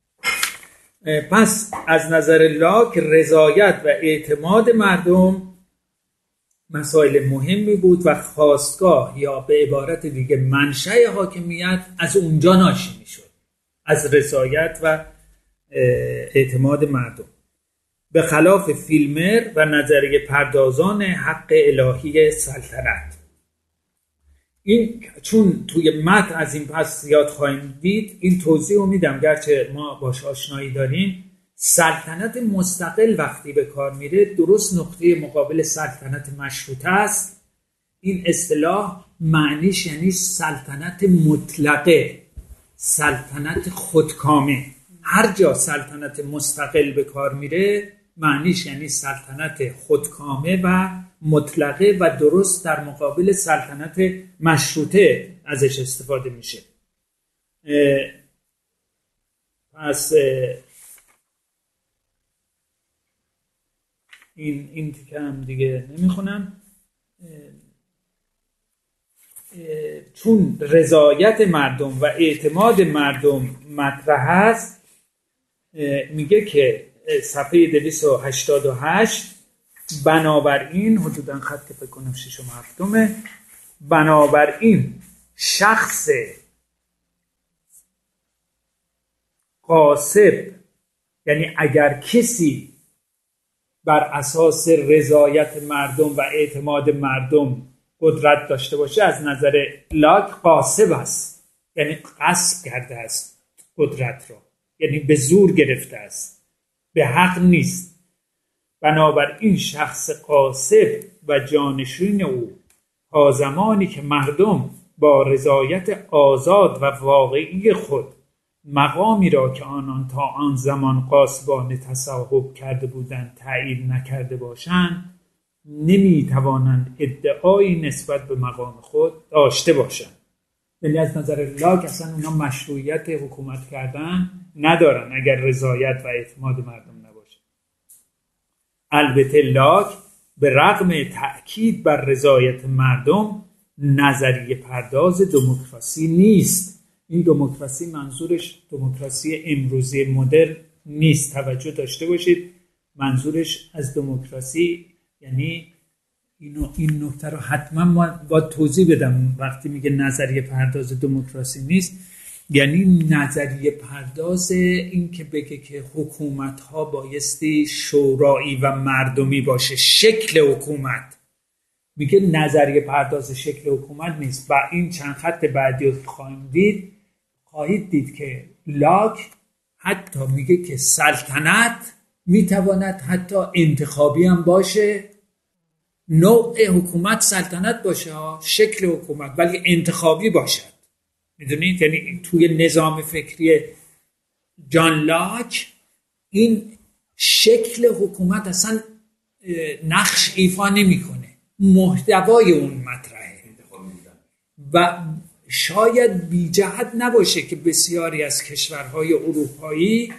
Speaker 1: پس از نظر لاک رضایت و اعتماد مردم مسائل مهمی بود و خواستگاه یا به عبارت دیگه منشأ حاکمیت از اونجا ناشی میشد، از رضایت و اعتماد مردم، به خلاف فیلمر و نظریه پردازان حق الهی سلطنت. این چون توی متن از این پس زیاد خواهیم دید، این توضیح رو میدم گرچه ما باش آشنایی داریم. سلطنت مستقل وقتی به کار میره درست نقطه مقابل سلطنت مشروطه است. این اصطلاح معنیش یعنی سلطنت مطلقه، سلطنت خودکامه. هر جا سلطنت مستقل به کار میره معنیش یعنی سلطنت خودکامه و مطلقه و درست در مقابل سلطنت مشروطه ازش استفاده میشه. پس این این تیکه هم دیگه نمیخونم. چون رضایت مردم و اعتماد مردم مطرح است، میگه که صفحه دویست و هشتاد و هشت بنابراین حدوداً خط که فکر کنم ششم هفتمه، بنابراین شخص غاصب، یعنی اگر کسی بر اساس رضایت مردم و اعتماد مردم قدرت داشته باشه، از نظر لاک غاصب است، یعنی غصب کرده است قدرت را، یعنی به زور گرفته است، به حق نیست. بنابراین شخص غاصب و جانشین او تا زمانی که مردم با رضایت آزاد و واقعی خود مقامی را که آنان تا آن زمان غاصبانه تصاحب کرده بودند تایید نکرده باشند، نمیتوانند ادعایی نسبت به مقام خود داشته باشند. یعنی از نظر لاک اصلا اونا مشروعیت حکومت کردن ندارن اگر رضایت و اعتماد مردم نباشه. البته لاک به رغم تأکید بر رضایت مردم نظریه پرداز دموکراسی نیست. این دموکراسی منظورش دموکراسی امروزی مدرن نیست. توجه داشته باشید، منظورش از دموکراسی یعنی اینو این نکته رو حتما ما باید توضیح بدم. وقتی میگه نظریه پرداز دموکراسی نیست، یعنی نظریه پرداز این که بگه که حکومت ها بایستی شورایی و مردمی باشه، شکل حکومت. میگه نظریه پرداز شکل حکومت نیست. و این چند خط بعدی رو خواهیم دید، خواهید دید که لاک حتی میگه که سلطنت میتواند حتی انتخابی هم باشه، نوع حکومت سلطنت باشه، شکل حکومت ولی انتخابی باشد. میدونید؟ یعنی توی نظام فکری جان لاک این شکل حکومت اصلا نقش ایفا نمیکنه، محتوای اون مطرحه. و شاید بی جهت نباشه که بسیاری از کشورهای اروپایی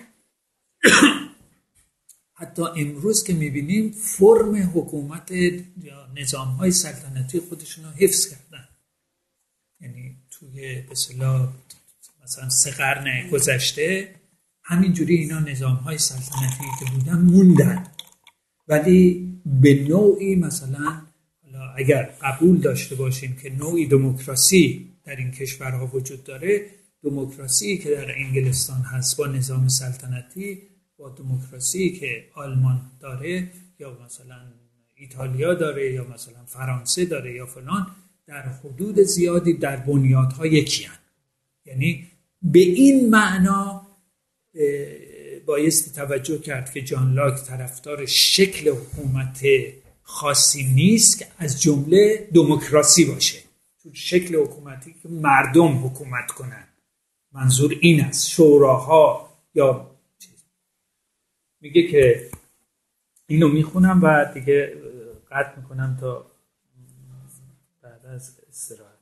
Speaker 1: حتی امروز که میبینیم فرم حکومت یا نظامهای سلطنتی خودشون رو حفظ کردن. یعنی توی به اصطلاح مثلا سه قرن گذشته همینجوری اینا نظامهای سلطنتی که بودن موندن، ولی به نوعی مثلا اگر قبول داشته باشیم که نوعی دموکراسی در این کشورها وجود داره، دموکراسی که در انگلستان هست با نظام سلطنتی، با دموکراسی که آلمان داره یا مثلا ایتالیا داره یا مثلا فرانسه داره یا فلان، در حدود زیادی در بنیادها یکی هن. یعنی به این معنا بایستی توجه کرد که جان لاک طرفدار شکل حکومت خاصی نیست که از جمله دموکراسی باشه، تو شکل حکومتی که مردم حکومت کنن. منظور این است، شوراها یا چیز. میگه که اینو میخونم و دیگه قطع میکنم تا بعد از استراحت.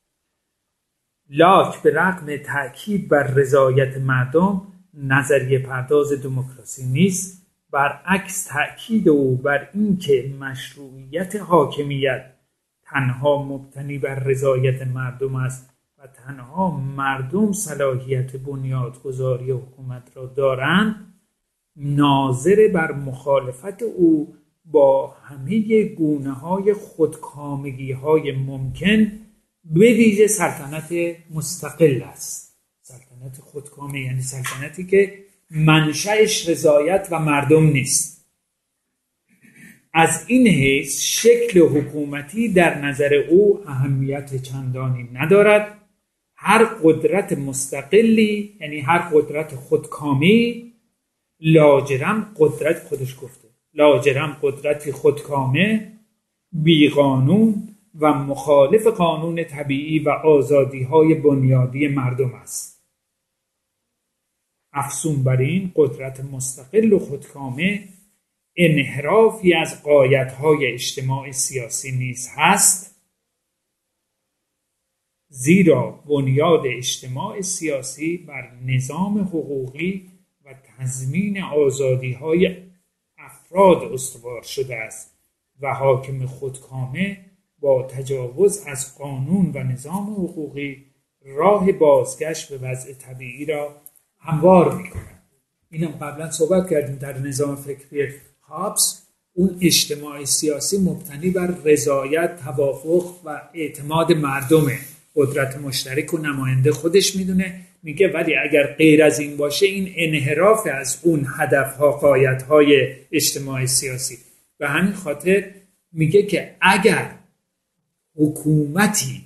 Speaker 1: لاک به رغم تأکید بر رضایت مردم نظریه پرداز دموکراسی نیست، برعکس تأکید او بر این که مشروعیت حاکمیت تنها مبتنی بر رضایت مردم است و تنها مردم صلاحیت بنیادگذاری حکومت را دارند، ناظر بر مخالفت او با همه گونه‌های خودکامگی‌های ممکن به ویژه سلطنت مستقل است. سلطنت خودکامه یعنی سلطنتی که منشأش رضایت و مردم نیست. از این حیث شکل حکومتی در نظر او اهمیت چندانی ندارد. هر قدرت مستقلی یعنی هر قدرت خودکامی لاجرم قدرت خودش گفته لاجرم قدرتی خودکامه، بیقانون و مخالف قانون طبیعی و آزادی‌های بنیادی مردم است. افزون بر این قدرت مستقل و خودکامه انحرافی از غایت‌های اجتماع سیاسی نیز هست، زیرا بنیاد اجتماع سیاسی بر نظام حقوقی و تضمین آزادی‌های افراد استوار شده است و حاکم خودکامه با تجاوز از قانون و نظام حقوقی راه بازگشت به وضع طبیعی را هموار می‌کند. اینم قبلا صحبت کردیم در نظام فکری هابس، اون اجتماع سیاسی مبتنی بر رضایت، توافق و اعتماد مردمه. قدرت مشترک و نماینده خودش میدونه، میگه ولی اگر غیر از این باشه این انحراف از اون هدفها، غایت‌های اجتماع سیاسی. به همین خاطر میگه که اگر حکومتی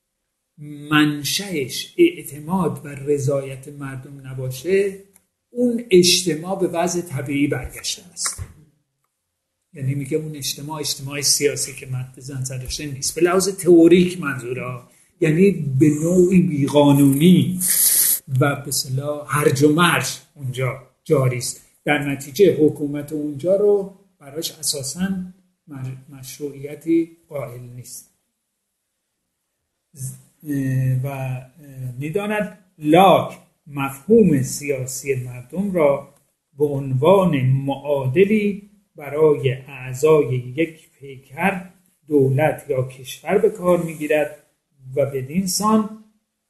Speaker 1: منشأش اعتماد بر رضایت مردم نباشه، اون اجتماع به وضع طبیعی برگشته است. یعنی میگه اون اجتماع اجتماع سیاسی که مد نظر داشته نیست. به لحاظ تئوریک منظوره، یعنی به نوعی بیقانونی و به اصطلاح هرج و مرج اونجا جاری است. در نتیجه حکومت اونجا رو براش اساساً مشروعیتی قائل نیست و میداند لاک مفهوم سیاسی مردم را به عنوان معادلی برای اعضای یک پیکر دولت یا کشور به کار میگیرد و بدین سان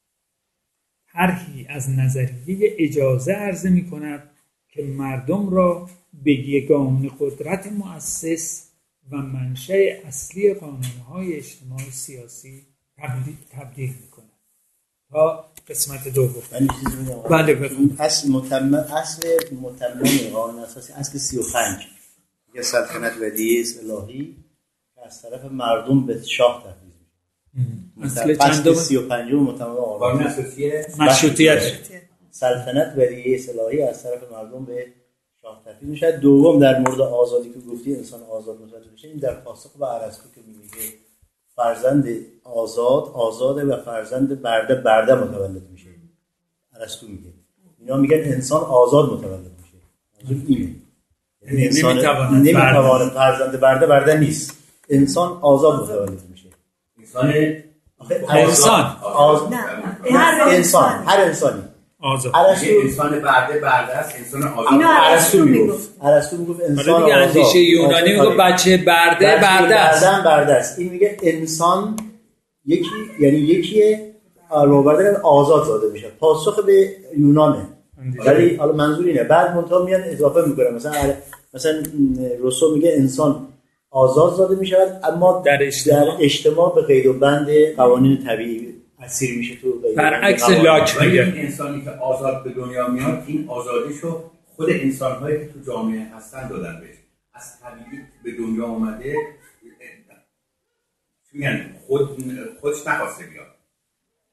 Speaker 1: طرحی از نظریه اجازه عرضه می کند که مردم را به یگانه قدرت مؤسس و منشأ اصلی قانون‌های اجتماعی سیاسی تبدیل تبدیل می‌کند. تا قسمت دوم.
Speaker 3: من چیزی میگم.
Speaker 1: بله بفرمایید.
Speaker 3: اصل متمم اصل متمم قانون اساسی اصل سی و پنج یه سلطنت ودیعه است الهی که از طرف مردم به شاه تفویض میشه. اصل چندم سی و پنج متمم قانون اساسی
Speaker 1: مشروطیت.
Speaker 3: سلطنت ودیعه است الهی از طرف مردم به شاه تفویض میشه. دوم در مورد آزادی که گفتی انسان آزاد متولد میشه، این در پاسخ به ارسطو که میگه فرزند آزاد آزاده و فرزند برده برده متولد میشه. ارسطو میگه اینا میگن انسان آزاد متولد میشه. منظور اینه، یعنی انسان نمیتواند فرزند برده برده نیست، انسان آزاد متولد میشه.
Speaker 4: انسان
Speaker 1: انسان
Speaker 3: آزاد هر انسان هر انسانی
Speaker 1: آزاد.
Speaker 4: انسان برده برده است، انسان آزاد.
Speaker 5: اینو ارسطو میگفت.
Speaker 3: ارسطو میگفت انسان
Speaker 1: آزاد. اندیشه یونانی میگه بچه برده برده است.
Speaker 3: برده برده است. این میگه انسان یکی یعنی یکیه روبرده آزاد زاده میشه. پاسخ به یونانه. ولی حالا منظور اینه بعد منتها میان اضافه میکنه، مثلا مثلا روسو میگه انسان آزاد زاده میشه اما
Speaker 1: در اجتماع,
Speaker 3: در اجتماع به قید و بند قوانین طبیعی اسیر میشه. تو
Speaker 1: برعکس لاک میگه
Speaker 4: این انسانی که آزاد به دنیا میاد این آزادیشو خود انسان‌هایی که تو جامعه هستن دادن بهش. از طبیعی به دنیا اومده، میگن خود خودش نخواسته بیاد.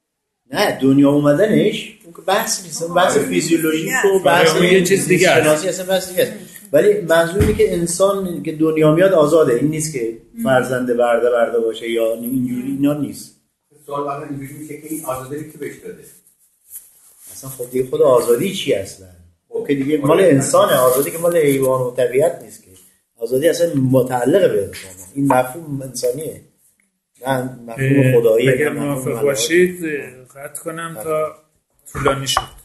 Speaker 3: نه دنیا اومدنش اون که بحث نیست، بحث فیزیولوژیک و بحث
Speaker 1: یه چیز دیگه است،
Speaker 3: اصلا بحث دیگه است. ولی منظور اینه که انسان که دنیا میاد آزاده، این نیست که فرزند برده برده باشه یا اینجوری، اینا نیست.
Speaker 4: سوال واقعا اینجوری میشه که این آزادی که بهش داده
Speaker 3: اصلا خود دیگه خود آزادی چی اصلا؟ که دیگه مال انسانه، آزادی که مال حیوان و طبیعت نیست که. آزادی اصلا متعلق به انسانه، این مفهوم انسانیه نه مفهوم خداییه.
Speaker 1: اگر موافق باشید قطع کنم تا طولانی شد.